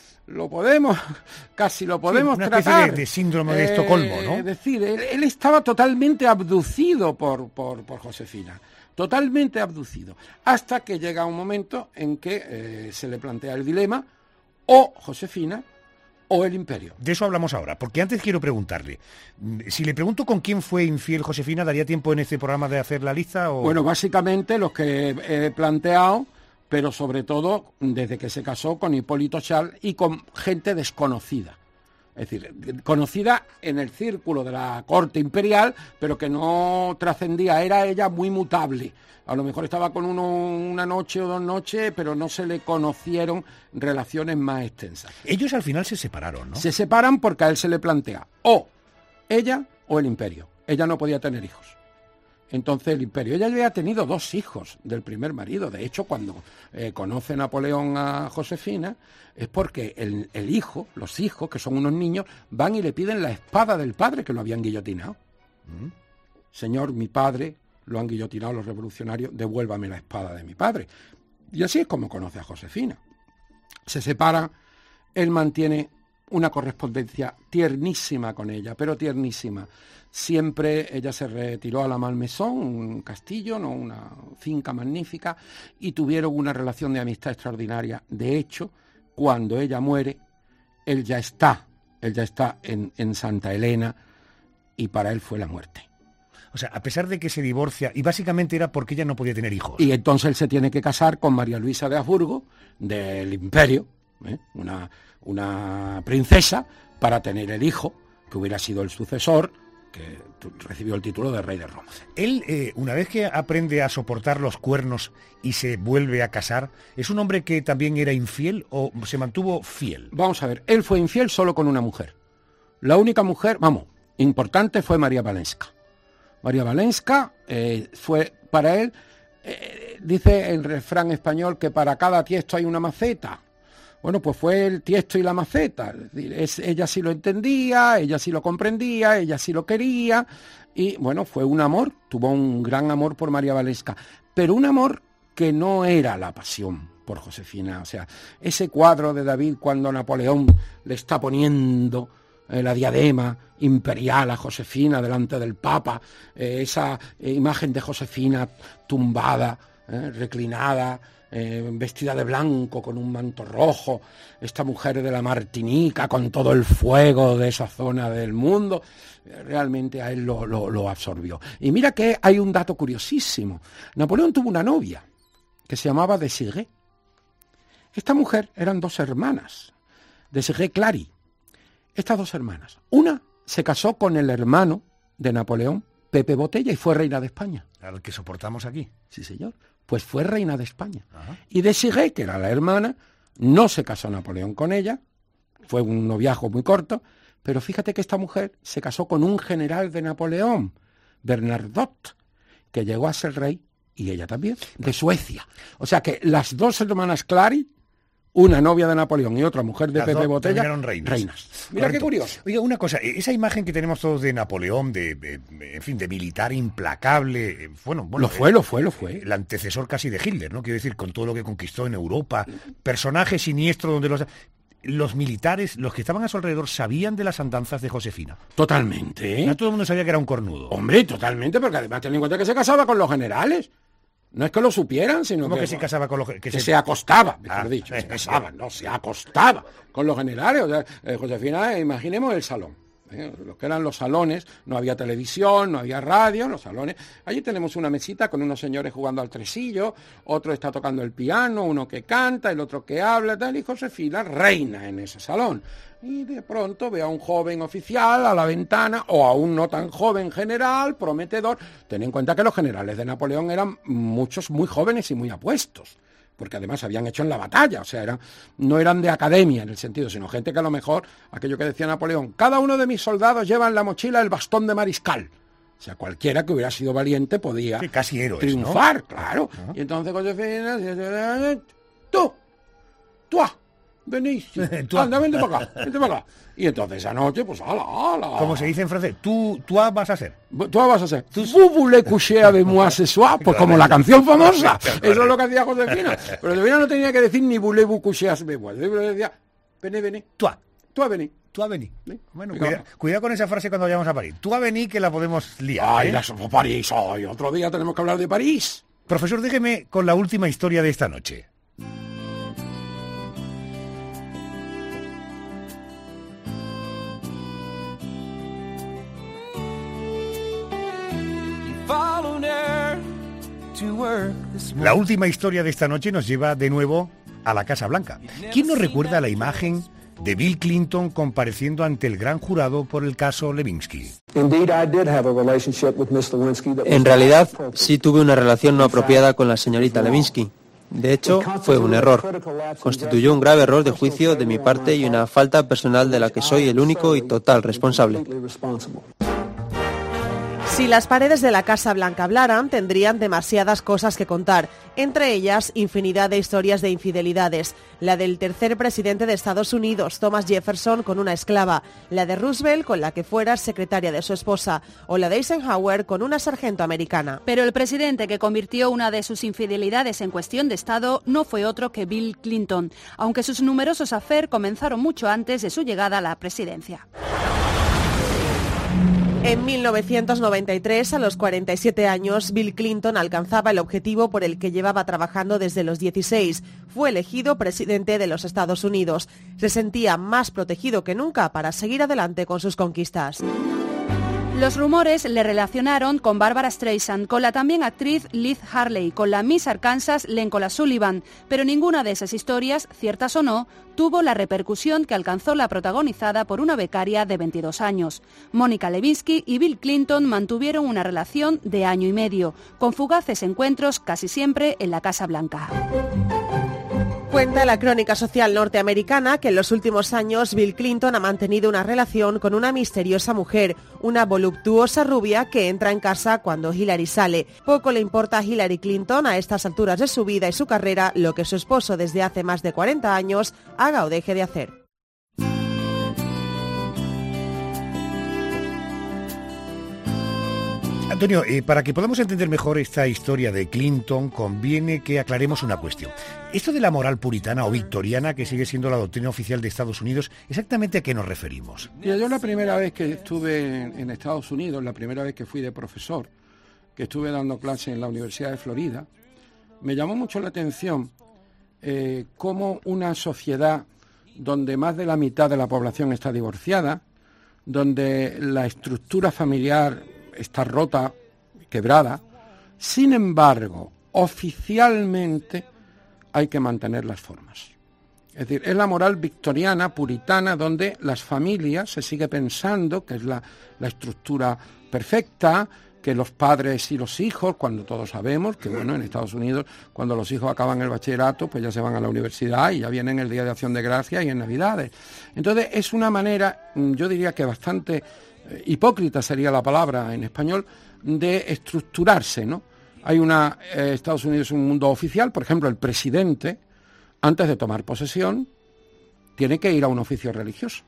casi lo podemos una tratar. Una especie de síndrome de Estocolmo, ¿no? Es decir, él estaba totalmente abducido por Josefina, totalmente abducido, hasta que llega un momento en que se le plantea el dilema, o Josefina o el imperio. De eso hablamos ahora, porque antes quiero preguntarle, si le pregunto con quién fue infiel Josefina, ¿daría tiempo en este programa de hacer la lista? O... Bueno, básicamente los que he planteado, pero sobre todo desde que se casó con Hipólito Charles y con gente desconocida. Es decir, conocida en el círculo de la corte imperial, pero que no trascendía, era ella muy mutable. A lo mejor estaba con uno una noche o 2 noches, pero no se le conocieron relaciones más extensas. Ellos al final se separaron, ¿no? Se separan porque a él se le plantea o ella o el imperio. Ella no podía tener hijos. Entonces el imperio. Ella ya había tenido 2 hijos del primer marido. De hecho, cuando conoce Napoleón a Josefina, es porque el hijo, los hijos, que son unos niños, van y le piden la espada del padre, que lo habían guillotinado. Señor, mi padre lo han guillotinado los revolucionarios, devuélvame la espada de mi padre. Y así es como conoce a Josefina. Se separan, él mantiene una correspondencia tiernísima con ella, pero tiernísima. Siempre ella se retiró a la Malmaison, un castillo, no, una finca magnífica, y tuvieron una relación de amistad extraordinaria. De hecho, cuando ella muere, él ya está en Santa Elena, y para él fue la muerte. O sea, a pesar de que se divorcia, y básicamente era porque ella no podía tener hijos. Y entonces él se tiene que casar con María Luisa de Habsburgo, del imperio, una princesa, para tener el hijo, que hubiera sido el sucesor, que recibió el título de rey de Roma. Él, una vez que aprende a soportar los cuernos y se vuelve a casar, ¿es un hombre que también era infiel o se mantuvo fiel? Vamos a ver, él fue infiel solo con una mujer. La única mujer, importante fue María Valenska. María Valenska fue para él, dice el refrán español que para cada tiesto hay una maceta. Bueno, pues fue el tiesto y la maceta. Es decir, ella sí lo entendía, ella sí lo comprendía, ella sí lo quería. Y bueno, fue un amor, tuvo un gran amor por María Valenska. Pero un amor que no era la pasión por Josefina. O sea, ese cuadro de David cuando Napoleón le está poniendo la diadema imperial a Josefina delante del Papa, esa imagen de Josefina tumbada, reclinada, vestida de blanco con un manto rojo, esta mujer de la Martinica con todo el fuego de esa zona del mundo, realmente a él lo absorbió. Y mira que hay un dato curiosísimo. Napoleón tuvo una novia que se llamaba Desirée. Esta mujer eran dos hermanas, Desirée Clary. Estas dos hermanas, una se casó con el hermano de Napoleón, Pepe Botella, y fue reina de España. Al que soportamos aquí. Sí, señor. Pues fue reina de España. Ajá. Y Desirée, que era la hermana, no se casó Napoleón con ella, fue un noviazgo muy corto, pero fíjate que esta mujer se casó con un general de Napoleón, Bernadotte, que llegó a ser rey, y ella también, de Suecia. O sea que las dos hermanas Clary, una novia de Napoleón y otra mujer de Pepe Botella, reinas. Mira qué curioso. Oiga, una cosa, esa imagen que tenemos todos de Napoleón, en fin, de militar implacable, bueno, lo fue. El antecesor casi de Hitler, ¿no? Quiero decir, con todo lo que conquistó en Europa, personaje siniestro donde los militares, los que estaban a su alrededor, sabían de las andanzas de Josefina. Totalmente. No todo el mundo sabía que era un cornudo. Hombre, totalmente, porque además ten en cuenta que se casaba con los generales. No es que lo supieran, sino que se casaba con los que se acostaba, mejor dicho, se casaba, no, se acostaba con los generales. O sea, Josefina, imaginemos el salón. Lo que eran los salones, no había televisión, no había radio, los salones. Allí tenemos una mesita con unos señores jugando al tresillo, otro está tocando el piano, uno que canta, el otro que habla, tal, y Josefina reina en ese salón. Y de pronto ve a un joven oficial a la ventana, o a un no tan joven general, prometedor. Ten en cuenta que los generales de Napoleón eran muchos muy jóvenes y muy apuestos, porque además habían hecho en la batalla, o sea, no eran de academia en el sentido, sino gente que a lo mejor, aquello que decía Napoleón, cada uno de mis soldados lleva en la mochila el bastón de mariscal. O sea, cualquiera que hubiera sido valiente podía casi héroes, triunfar, ¿no? Claro. Uh-huh. Y entonces Josefina, tú, venís, anda, vente para acá. Y entonces esa noche, pues, ala. Como se dice en francés, tú vas a ser. Tú vas a ser. Vous voulez coucher avec moi ce soir, pues como la canción famosa. Eso es lo que hacía Josefina. Pero Josefina no tenía que decir ni voulez-vous coucher avec moi. Decía, vení. Tú a venir. ¿Sí? Bueno, cuidado con esa frase cuando vayamos a París. Tú a venir que la podemos liar. París, otro día tenemos que hablar de París. Profesor, déjeme con la última historia de esta noche. La última historia de esta noche nos lleva de nuevo a la Casa Blanca. ¿Quién nos recuerda la imagen de Bill Clinton compareciendo ante el gran jurado por el caso Lewinsky? En realidad, sí tuve una relación no apropiada con la señorita Lewinsky. De hecho, fue un error. Constituyó un grave error de juicio de mi parte y una falta personal de la que soy el único y total responsable. Si las paredes de la Casa Blanca hablaran, tendrían demasiadas cosas que contar, entre ellas infinidad de historias de infidelidades. La del tercer presidente de Estados Unidos, Thomas Jefferson, con una esclava, la de Roosevelt con la que fuera secretaria de su esposa, o la de Eisenhower con una sargento americana. Pero el presidente que convirtió una de sus infidelidades en cuestión de Estado no fue otro que Bill Clinton, aunque sus numerosos affairs comenzaron mucho antes de su llegada a la presidencia. En 1993, a los 47 años, Bill Clinton alcanzaba el objetivo por el que llevaba trabajando desde los 16. Fue elegido presidente de los Estados Unidos. Se sentía más protegido que nunca para seguir adelante con sus conquistas. Los rumores le relacionaron con Barbara Streisand, con la también actriz Liz Harley, con la Miss Arkansas Lencola Sullivan, pero ninguna de esas historias, ciertas o no, tuvo la repercusión que alcanzó la protagonizada por una becaria de 22 años. Mónica Lewinsky y Bill Clinton mantuvieron una relación de año y medio, con fugaces encuentros casi siempre en la Casa Blanca. Cuenta la crónica social norteamericana que en los últimos años Bill Clinton ha mantenido una relación con una misteriosa mujer, una voluptuosa rubia que entra en casa cuando Hillary sale. Poco le importa a Hillary Clinton a estas alturas de su vida y su carrera lo que su esposo desde hace más de 40 años haga o deje de hacer. Antonio, para que podamos entender mejor esta historia de Clinton, conviene que aclaremos una cuestión. Esto de la moral puritana o victoriana, que sigue siendo la doctrina oficial de Estados Unidos, ¿exactamente a qué nos referimos? Mira, yo la primera vez que estuve en Estados Unidos, la primera vez que fui de profesor, que estuve dando clases en la Universidad de Florida, me llamó mucho la atención cómo una sociedad donde más de la mitad de la población está divorciada, donde la estructura familiar está rota, quebrada, sin embargo, oficialmente hay que mantener las formas. Es decir, es la moral victoriana, puritana, donde las familias se sigue pensando que es la estructura perfecta, que los padres y los hijos, cuando todos sabemos que, bueno, en Estados Unidos, cuando los hijos acaban el bachillerato, pues ya se van a la universidad y ya vienen el Día de Acción de Gracias y en Navidades. Entonces, es una manera, yo diría que bastante hipócrita sería la palabra en español, de estructurarse, ¿no? Hay Estados Unidos es un mundo oficial, por ejemplo, el presidente, antes de tomar posesión, tiene que ir a un oficio religioso.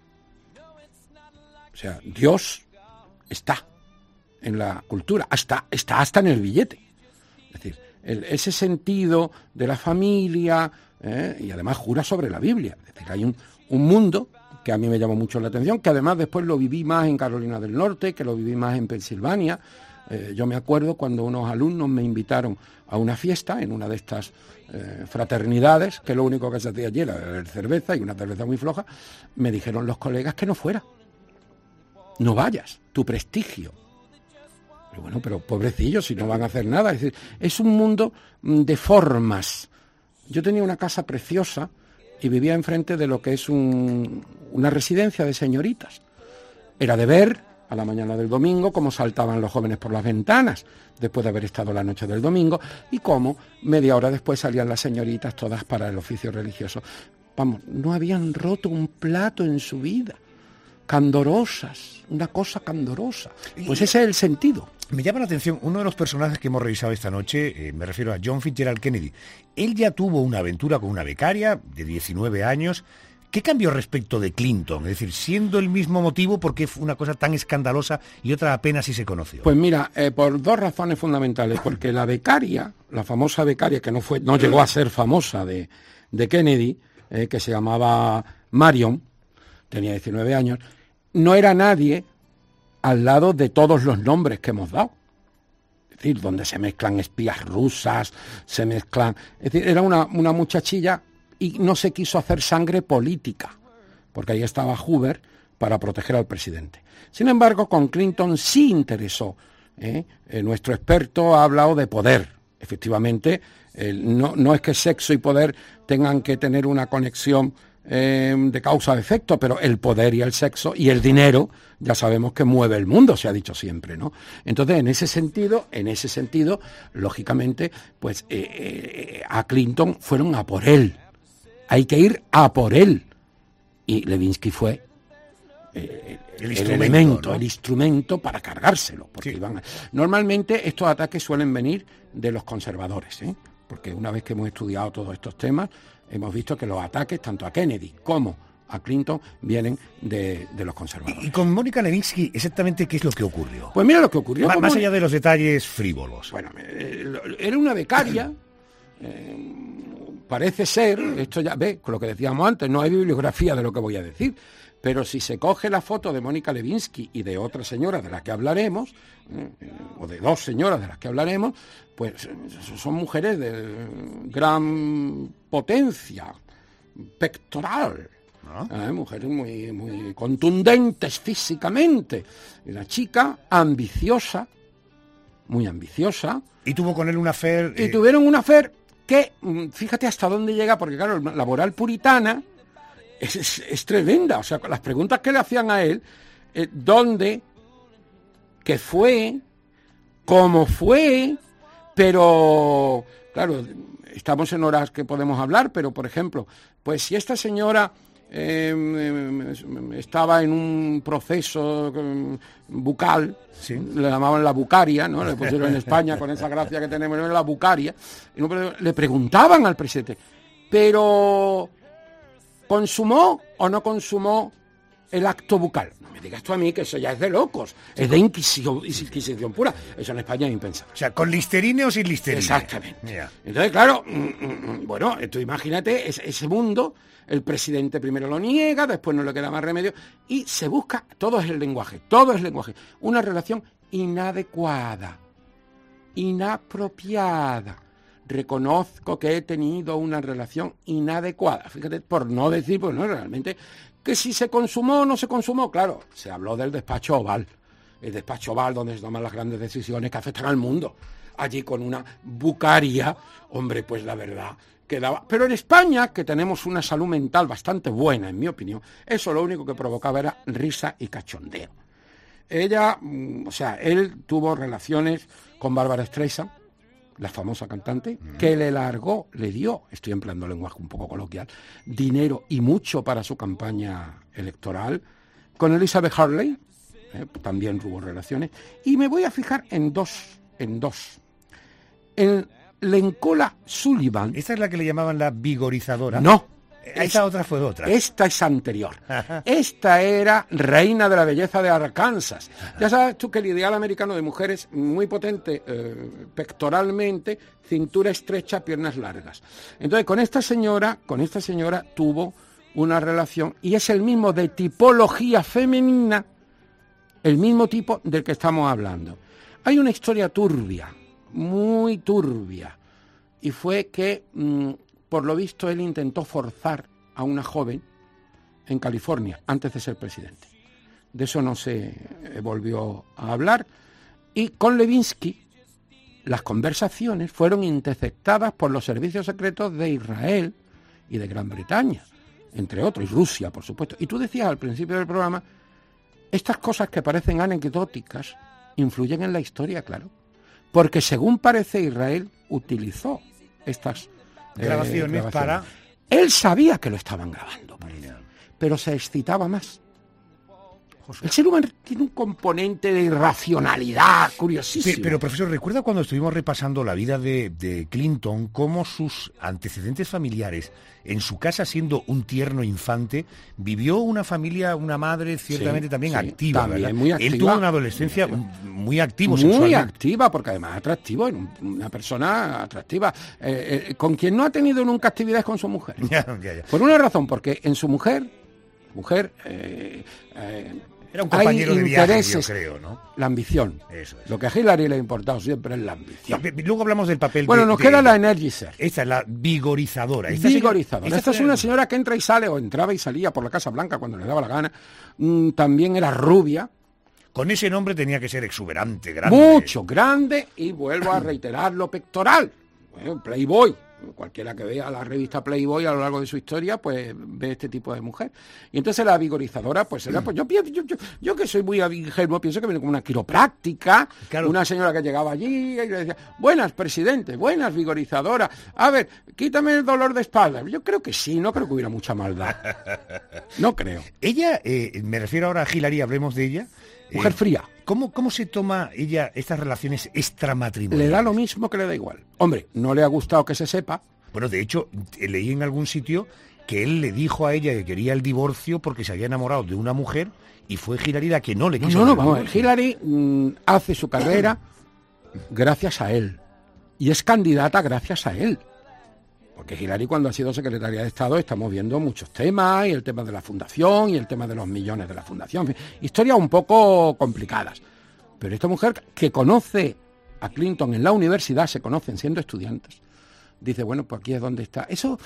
O sea, Dios está en la cultura, está hasta en el billete. Es decir, ese sentido de la familia, y además jura sobre la Biblia. Es decir, hay un mundo que a mí me llamó mucho la atención, que además después lo viví más en Carolina del Norte, que lo viví más en Pensilvania. Yo me acuerdo cuando unos alumnos me invitaron a una fiesta en una de estas fraternidades, que lo único que se hacía allí era beber cerveza, y una cerveza muy floja. Me dijeron los colegas que no fuera. No vayas, tu prestigio. Pero bueno, pero pobrecillos, si no van a hacer nada. Es decir, es un mundo de formas. Yo tenía una casa preciosa y vivía enfrente de lo que es una residencia de señoritas. Era de ver a la mañana del domingo cómo saltaban los jóvenes por las ventanas después de haber estado la noche del domingo y cómo media hora después salían las señoritas todas para el oficio religioso. Vamos, no habían roto un plato en su vida. Candorosas, una cosa candorosa. Pues ese es el sentido. Me llama la atención uno de los personajes que hemos revisado esta noche, me refiero a John Fitzgerald Kennedy. Él ya tuvo una aventura con una becaria de 19 años. ¿Qué cambió respecto de Clinton? Es decir, siendo el mismo motivo, ¿por qué fue una cosa tan escandalosa y otra apenas si se conoció? Pues mira, por dos razones fundamentales. Porque la becaria, la famosa becaria que no llegó a ser famosa de Kennedy, que se llamaba Marion, tenía 19 años, no era nadie al lado de todos los nombres que hemos dado. Es decir, donde se mezclan espías rusas, se mezclan... Es decir, era una muchachilla y no se quiso hacer sangre política, porque ahí estaba Hoover para proteger al presidente. Sin embargo, con Clinton sí interesó. Nuestro experto ha hablado de poder. Efectivamente, no es que sexo y poder tengan que tener una conexión de causa a efecto, pero el poder y el sexo y el dinero ya sabemos que mueve el mundo, se ha dicho siempre, ¿no? Entonces, en ese sentido, lógicamente, pues a Clinton fueron a por él. Hay que ir a por él. Y Levinsky fue el instrumento para cargárselo. Porque normalmente estos ataques suelen venir de los conservadores, porque una vez que hemos estudiado todos estos temas, hemos visto que los ataques, tanto a Kennedy como a Clinton, vienen de los conservadores. ¿Y con Mónica Lewinsky exactamente qué es lo que ocurrió? Pues mira lo que ocurrió. Más allá de los detalles frívolos. Bueno, era una becaria, parece ser, esto ya ve, con lo que decíamos antes, no hay bibliografía de lo que voy a decir, pero si se coge la foto de Mónica Lewinsky y de otra señora de las que hablaremos, o de dos señoras de las que hablaremos, pues son mujeres de gran potencia pectoral, mujeres muy, muy contundentes físicamente. Una chica ambiciosa, muy ambiciosa. Y tuvo con él un affair. Y tuvieron un affair que, fíjate hasta dónde llega, porque claro, la moral puritana es tremenda. O sea, las preguntas que le hacían a él, ¿dónde? ¿Qué fue? ¿Cómo fue? Pero, claro, estamos en horas que podemos hablar, pero, por ejemplo, pues si esta señora estaba en un proceso bucal, le llamaban la bucaria, ¿no? Le pusieron en España con esa gracia que tenemos, la bucaria, y le preguntaban al presidente, pero ¿consumó o no consumó el acto bucal. No me digas tú a mí que eso ya es de locos, es de inquisición pura. Eso en España es impensable. O sea, ¿con Listerine o sin Listerine? Exactamente. Yeah. Entonces, claro, bueno, tú imagínate ese mundo, el presidente primero lo niega, después no le queda más remedio, y se busca, todo es lenguaje, una relación inadecuada, inapropiada. Reconozco que he tenido una relación inadecuada. Fíjate, por no decir, pues no, realmente, que si se consumó o no se consumó, claro, se habló del despacho Oval. El despacho Oval donde se toman las grandes decisiones que afectan al mundo. Allí con una bucaria, hombre, pues la verdad quedaba. Pero en España, que tenemos una salud mental bastante buena, en mi opinión, eso lo único que provocaba era risa y cachondeo. Ella, él tuvo relaciones con Bárbara Streisand, la famosa cantante, que le dio, estoy empleando lenguaje un poco coloquial, dinero y mucho para su campaña electoral. Con Elizabeth Hurley, también tuvo relaciones. Y me voy a fijar en dos. En Lencola Sullivan. ¿Esta es la que le llamaban la vigorizadora? No. Esa otra fue otra. Esta es anterior. Esta era reina de la belleza de Arkansas. Ya sabes tú que el ideal americano de mujer es muy potente pectoralmente, cintura estrecha, piernas largas. Entonces con esta señora tuvo una relación y es el mismo de tipología femenina, el mismo tipo del que estamos hablando. Hay una historia turbia, muy turbia, y fue que por lo visto él intentó forzar a una joven en California antes de ser presidente. De eso no se volvió a hablar. Y con Levinsky las conversaciones fueron interceptadas por los servicios secretos de Israel y de Gran Bretaña, entre otros, y Rusia, por supuesto. Y tú decías al principio del programa, estas cosas que parecen anecdóticas influyen en la historia, claro. Porque según parece Israel utilizó estas grabaciones para... Él sabía que lo estaban grabando, pero se excitaba más. El ser humano tiene un componente de irracionalidad curiosísimo. Pero profesor, ¿recuerda cuando estuvimos repasando la vida de Clinton, cómo sus antecedentes familiares, en su casa siendo un tierno infante, vivió una familia, una madre ciertamente también activa, también ¿verdad? Muy activa. Él tuvo una adolescencia muy activo muy sexualmente. activa, porque además atractivo, una persona atractiva, con quien no ha tenido nunca actividades con su mujer. Ya. Por una razón, porque en su mujer era un compañero de viaje, yo intereses, creo, ¿no? La ambición. Eso es. Lo que a Hillary le ha importado siempre es la ambición. Luego hablamos del papel. Bueno, nos queda la Energizer. Esta es la vigorizadora. Esta es una señora que entra y sale, o entraba y salía por la Casa Blanca cuando le daba la gana. También era rubia. Con ese nombre tenía que ser exuberante, grande. Mucho, grande, y vuelvo a reiterarlo, pectoral. Bueno, Playboy. Cualquiera que vea la revista Playboy a lo largo de su historia, pues ve este tipo de mujer. Y entonces la vigorizadora, pues era, pues yo que soy muy ingenuo, pienso que viene como una quiropráctica, claro. Una señora que llegaba allí y le decía, buenas, presidente, buenas, vigorizadora, a ver, quítame el dolor de espalda. Yo creo que sí, no creo que hubiera mucha maldad. No creo. Ella, me refiero ahora a Hillary, hablemos de ella. Mujer fría. ¿Cómo se toma ella estas relaciones extramatrimoniales? Le da lo mismo que le da igual. Hombre, no le ha gustado que se sepa. Bueno, de hecho, leí en algún sitio que él le dijo a ella que quería el divorcio porque se había enamorado de una mujer y fue Hillary la que no le quiso. No, vamos a ver. Hillary hace su carrera gracias a él. Y es candidata gracias a él. Porque Hillary, cuando ha sido secretaria de Estado, estamos viendo muchos temas, y el tema de la fundación, y el tema de los millones de la fundación. En fin, historias un poco complicadas. Pero esta mujer que conoce a Clinton en la universidad, se conocen siendo estudiantes, dice, bueno, pues aquí es donde está. Eso,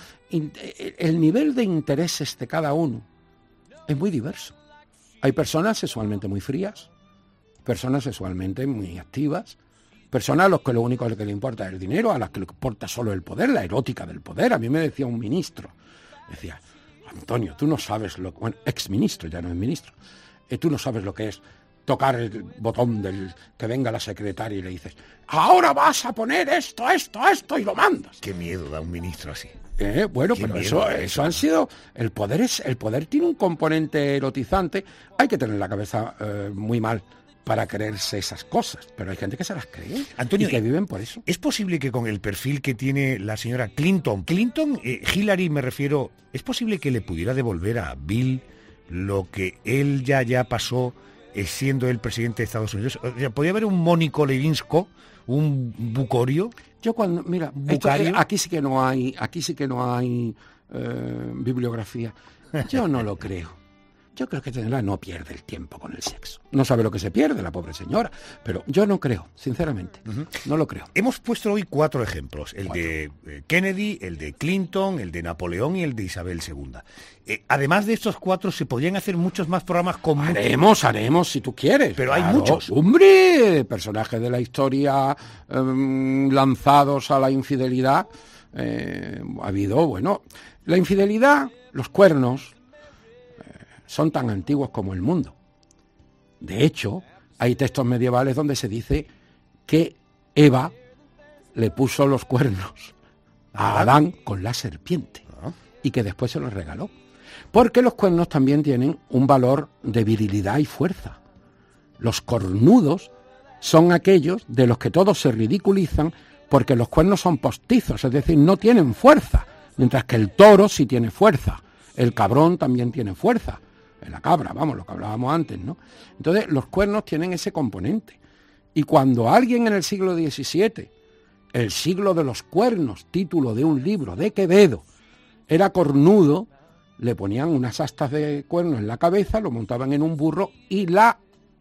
el nivel de intereses de cada uno es muy diverso. Hay personas sexualmente muy frías, personas sexualmente muy activas, personas a los que lo único que le importa es el dinero, a las que le importa solo el poder, la erótica del poder. A mí me decía un ministro, decía, Antonio, tú no sabes lo que... Bueno, exministro, ya no es ministro. Tú no sabes lo que es tocar el botón del que venga la secretaria y le dices, ahora vas a poner esto, y lo mandas. Qué miedo da un ministro así. Bueno, pero eso han sido... El poder tiene un componente erotizante. Hay que tener la cabeza muy mal para creerse esas cosas, pero hay gente que se las cree, Antonio, y que viven por eso. ¿Es posible que con el perfil que tiene la señora Clinton, Hillary me refiero, es posible que le pudiera devolver a Bill lo que él ya pasó siendo el presidente de Estados Unidos. O sea, podría haber un Mónico Levinsky, un Bucorio. Yo cuando, mira, aquí sí que no hay bibliografía. Yo no lo creo. Yo creo que Tenela no pierde el tiempo con el sexo. No sabe lo que se pierde, la pobre señora. Pero yo no creo, sinceramente. No lo creo. Hemos puesto hoy 4 ejemplos. El de Kennedy, el de Clinton, el de Napoleón y el de Isabel II. Además de estos 4, se podrían hacer muchos más programas con... Haremos, si tú quieres. Pero claro, hay muchos. ¡Hombre! Personajes de la historia lanzados a la infidelidad. Ha habido, bueno... La infidelidad, los cuernos... son tan antiguos como el mundo. De hecho, hay textos medievales donde se dice que Eva le puso los cuernos a Adán con la serpiente y que después se los regaló. Porque los cuernos también tienen un valor de virilidad y fuerza. Los cornudos son aquellos de los que todos se ridiculizan porque los cuernos son postizos, es decir, no tienen fuerza, mientras que el toro sí tiene fuerza, el cabrón también tiene fuerza. En la cabra, vamos, lo que hablábamos antes, ¿no? Entonces, los cuernos tienen ese componente. Y cuando alguien en el siglo XVII, el siglo de los cuernos, título de un libro de Quevedo, era cornudo, le ponían unas astas de cuernos en la cabeza, lo montaban en un burro y la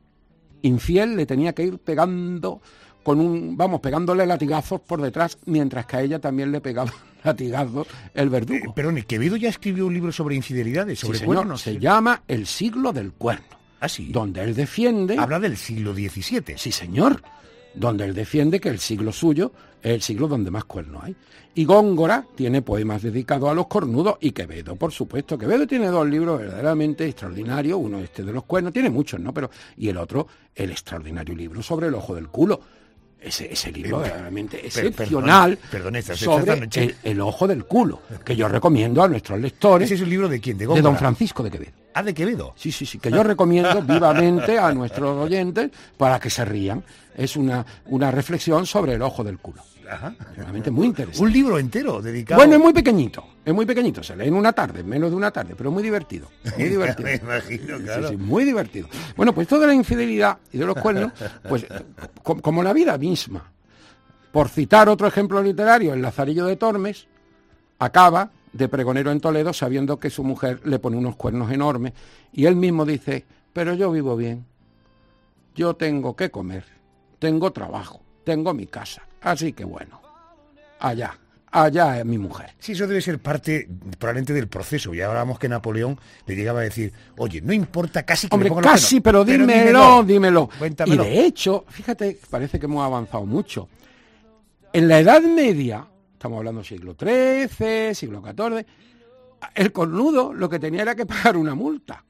infiel le tenía que ir pegando pegándole latigazos por detrás, mientras que a ella también le pegaba latigazos el verdugo. Pero Quevedo ya escribió un libro sobre infidelidades, sobre cuernos. Se llama El siglo del cuerno. ¿Ah, sí? Donde él defiende... Habla del siglo XVII. Sí, señor. Donde él defiende que el siglo suyo es el siglo donde más cuernos hay. Y Góngora tiene poemas dedicados a los cornudos, y Quevedo, por supuesto. Quevedo tiene 2 libros verdaderamente extraordinarios, uno de los cuernos, tiene muchos, ¿no? Y el otro, el extraordinario libro sobre el ojo del culo. Ese libro realmente excepcional sobre el ojo del culo, que yo recomiendo a nuestros lectores. ¿Ese es un libro de quién? ¿De don Francisco de Quevedo. ¿Ah, de Quevedo? Sí, que yo recomiendo vivamente a nuestros oyentes para que se rían. Es una reflexión sobre el ojo del culo. Ajá. Realmente muy interesante. Un libro entero dedicado... Bueno, es muy pequeñito, se lee en una tarde, menos de una tarde, pero muy divertido. Muy divertido. Me imagino, claro. Sí, muy divertido. Bueno, pues esto de la infidelidad y de los cuernos, pues como la vida misma. Por citar otro ejemplo literario, el Lazarillo de Tormes acaba de pregonero en Toledo sabiendo que su mujer le pone unos cuernos enormes y él mismo dice, pero yo vivo bien, yo tengo que comer, tengo trabajo, tengo mi casa. Así que bueno, allá es mi mujer. Sí, eso debe ser parte probablemente del proceso. Ya hablábamos que Napoleón le llegaba a decir, oye, no importa casi que me ponga los cuernos, pero dímelo. Cuéntamelo. Y de hecho, fíjate, parece que hemos avanzado mucho. En la Edad Media, estamos hablando siglo XIII, siglo XIV, el cornudo lo que tenía era que pagar una multa.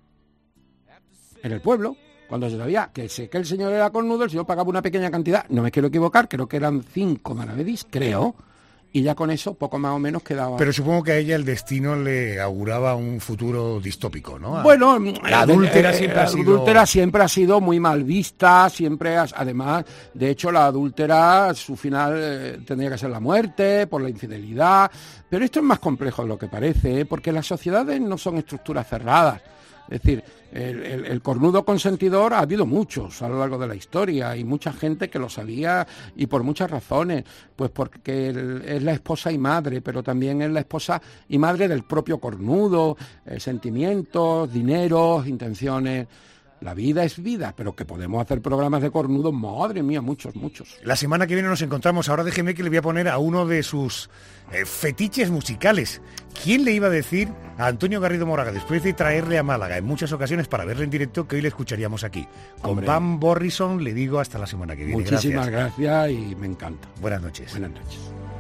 En el pueblo, cuando se sabía que el señor era cornudo, el señor pagaba una pequeña cantidad, no me quiero equivocar, creo que eran 5 maravedís, creo, y ya con eso poco más o menos quedaba... Pero supongo que a ella el destino le auguraba un futuro distópico, ¿no? Bueno, la adúltera siempre ha sido muy mal vista, además, de hecho la adúltera, su final tendría que ser la muerte por la infidelidad, pero esto es más complejo de lo que parece, porque las sociedades no son estructuras cerradas. Es decir, el cornudo consentidor ha habido muchos a lo largo de la historia y mucha gente que lo sabía y por muchas razones, pues porque es la esposa y madre, pero también es la esposa y madre del propio cornudo, sentimientos, dineros, intenciones. La vida es vida, pero que podemos hacer programas de cornudos, madre mía, muchos. La semana que viene nos encontramos. Ahora déjeme que le voy a poner a uno de sus fetiches musicales. ¿Quién le iba a decir a Antonio Garrido Moraga, después de traerle a Málaga en muchas ocasiones para verle en directo, que hoy le escucharíamos aquí? Con Van Morrison le digo hasta la semana que viene. Muchísimas gracias y me encanta. Buenas noches. Buenas noches.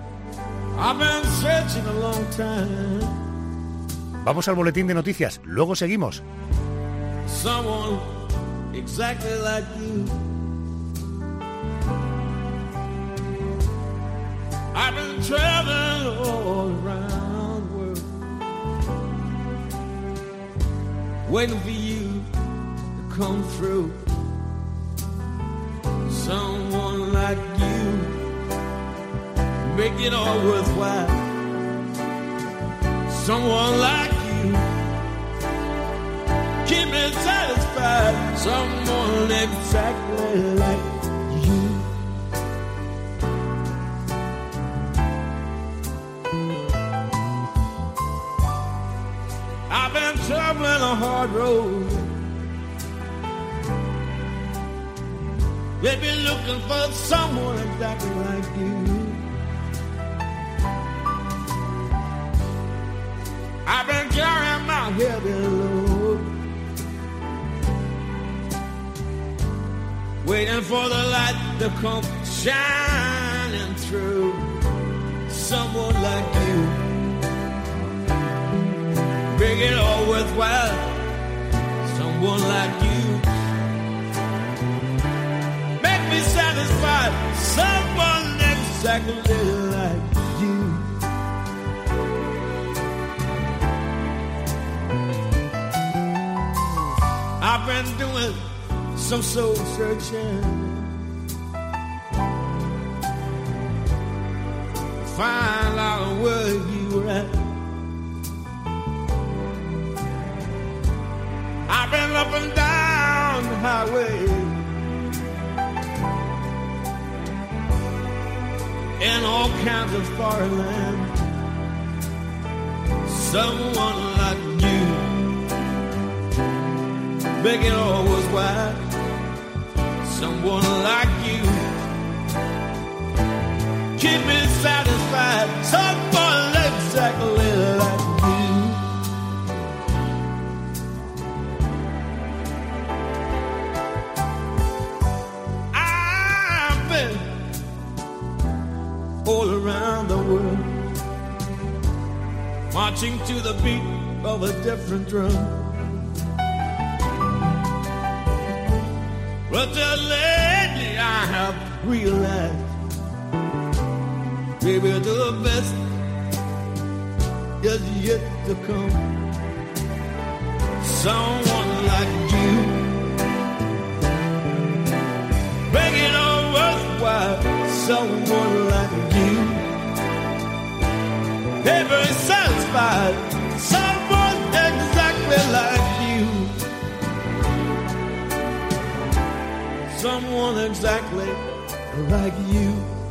Vamos al boletín de noticias, luego seguimos. Someone exactly like you. I've been traveling all around the world, waiting for you to come through. Someone like you, make it all worthwhile. Someone like you keep me satisfied. Someone exactly like you. I've been traveling a hard road, baby, looking for someone exactly like you. I've been carrying my heavy load, waiting for the light to come shining through. Someone like you, make it all worthwhile. Someone like you, make me satisfied. Someone exactly like you. I've been doing some soul searching, find out where you were at. I've been up and down the highway, in all kinds of foreign lands. Someone like you, make it all worthwhile. Someone like you, keep me satisfied. Someone exactly like you. I've been all around the world, marching to the beat of a different drum. But just lately I have realized, baby, the best is yet to come. Someone like you, make it all worthwhile. Someone like you, never satisfied. Someone exactly like you. Someone exactly like you.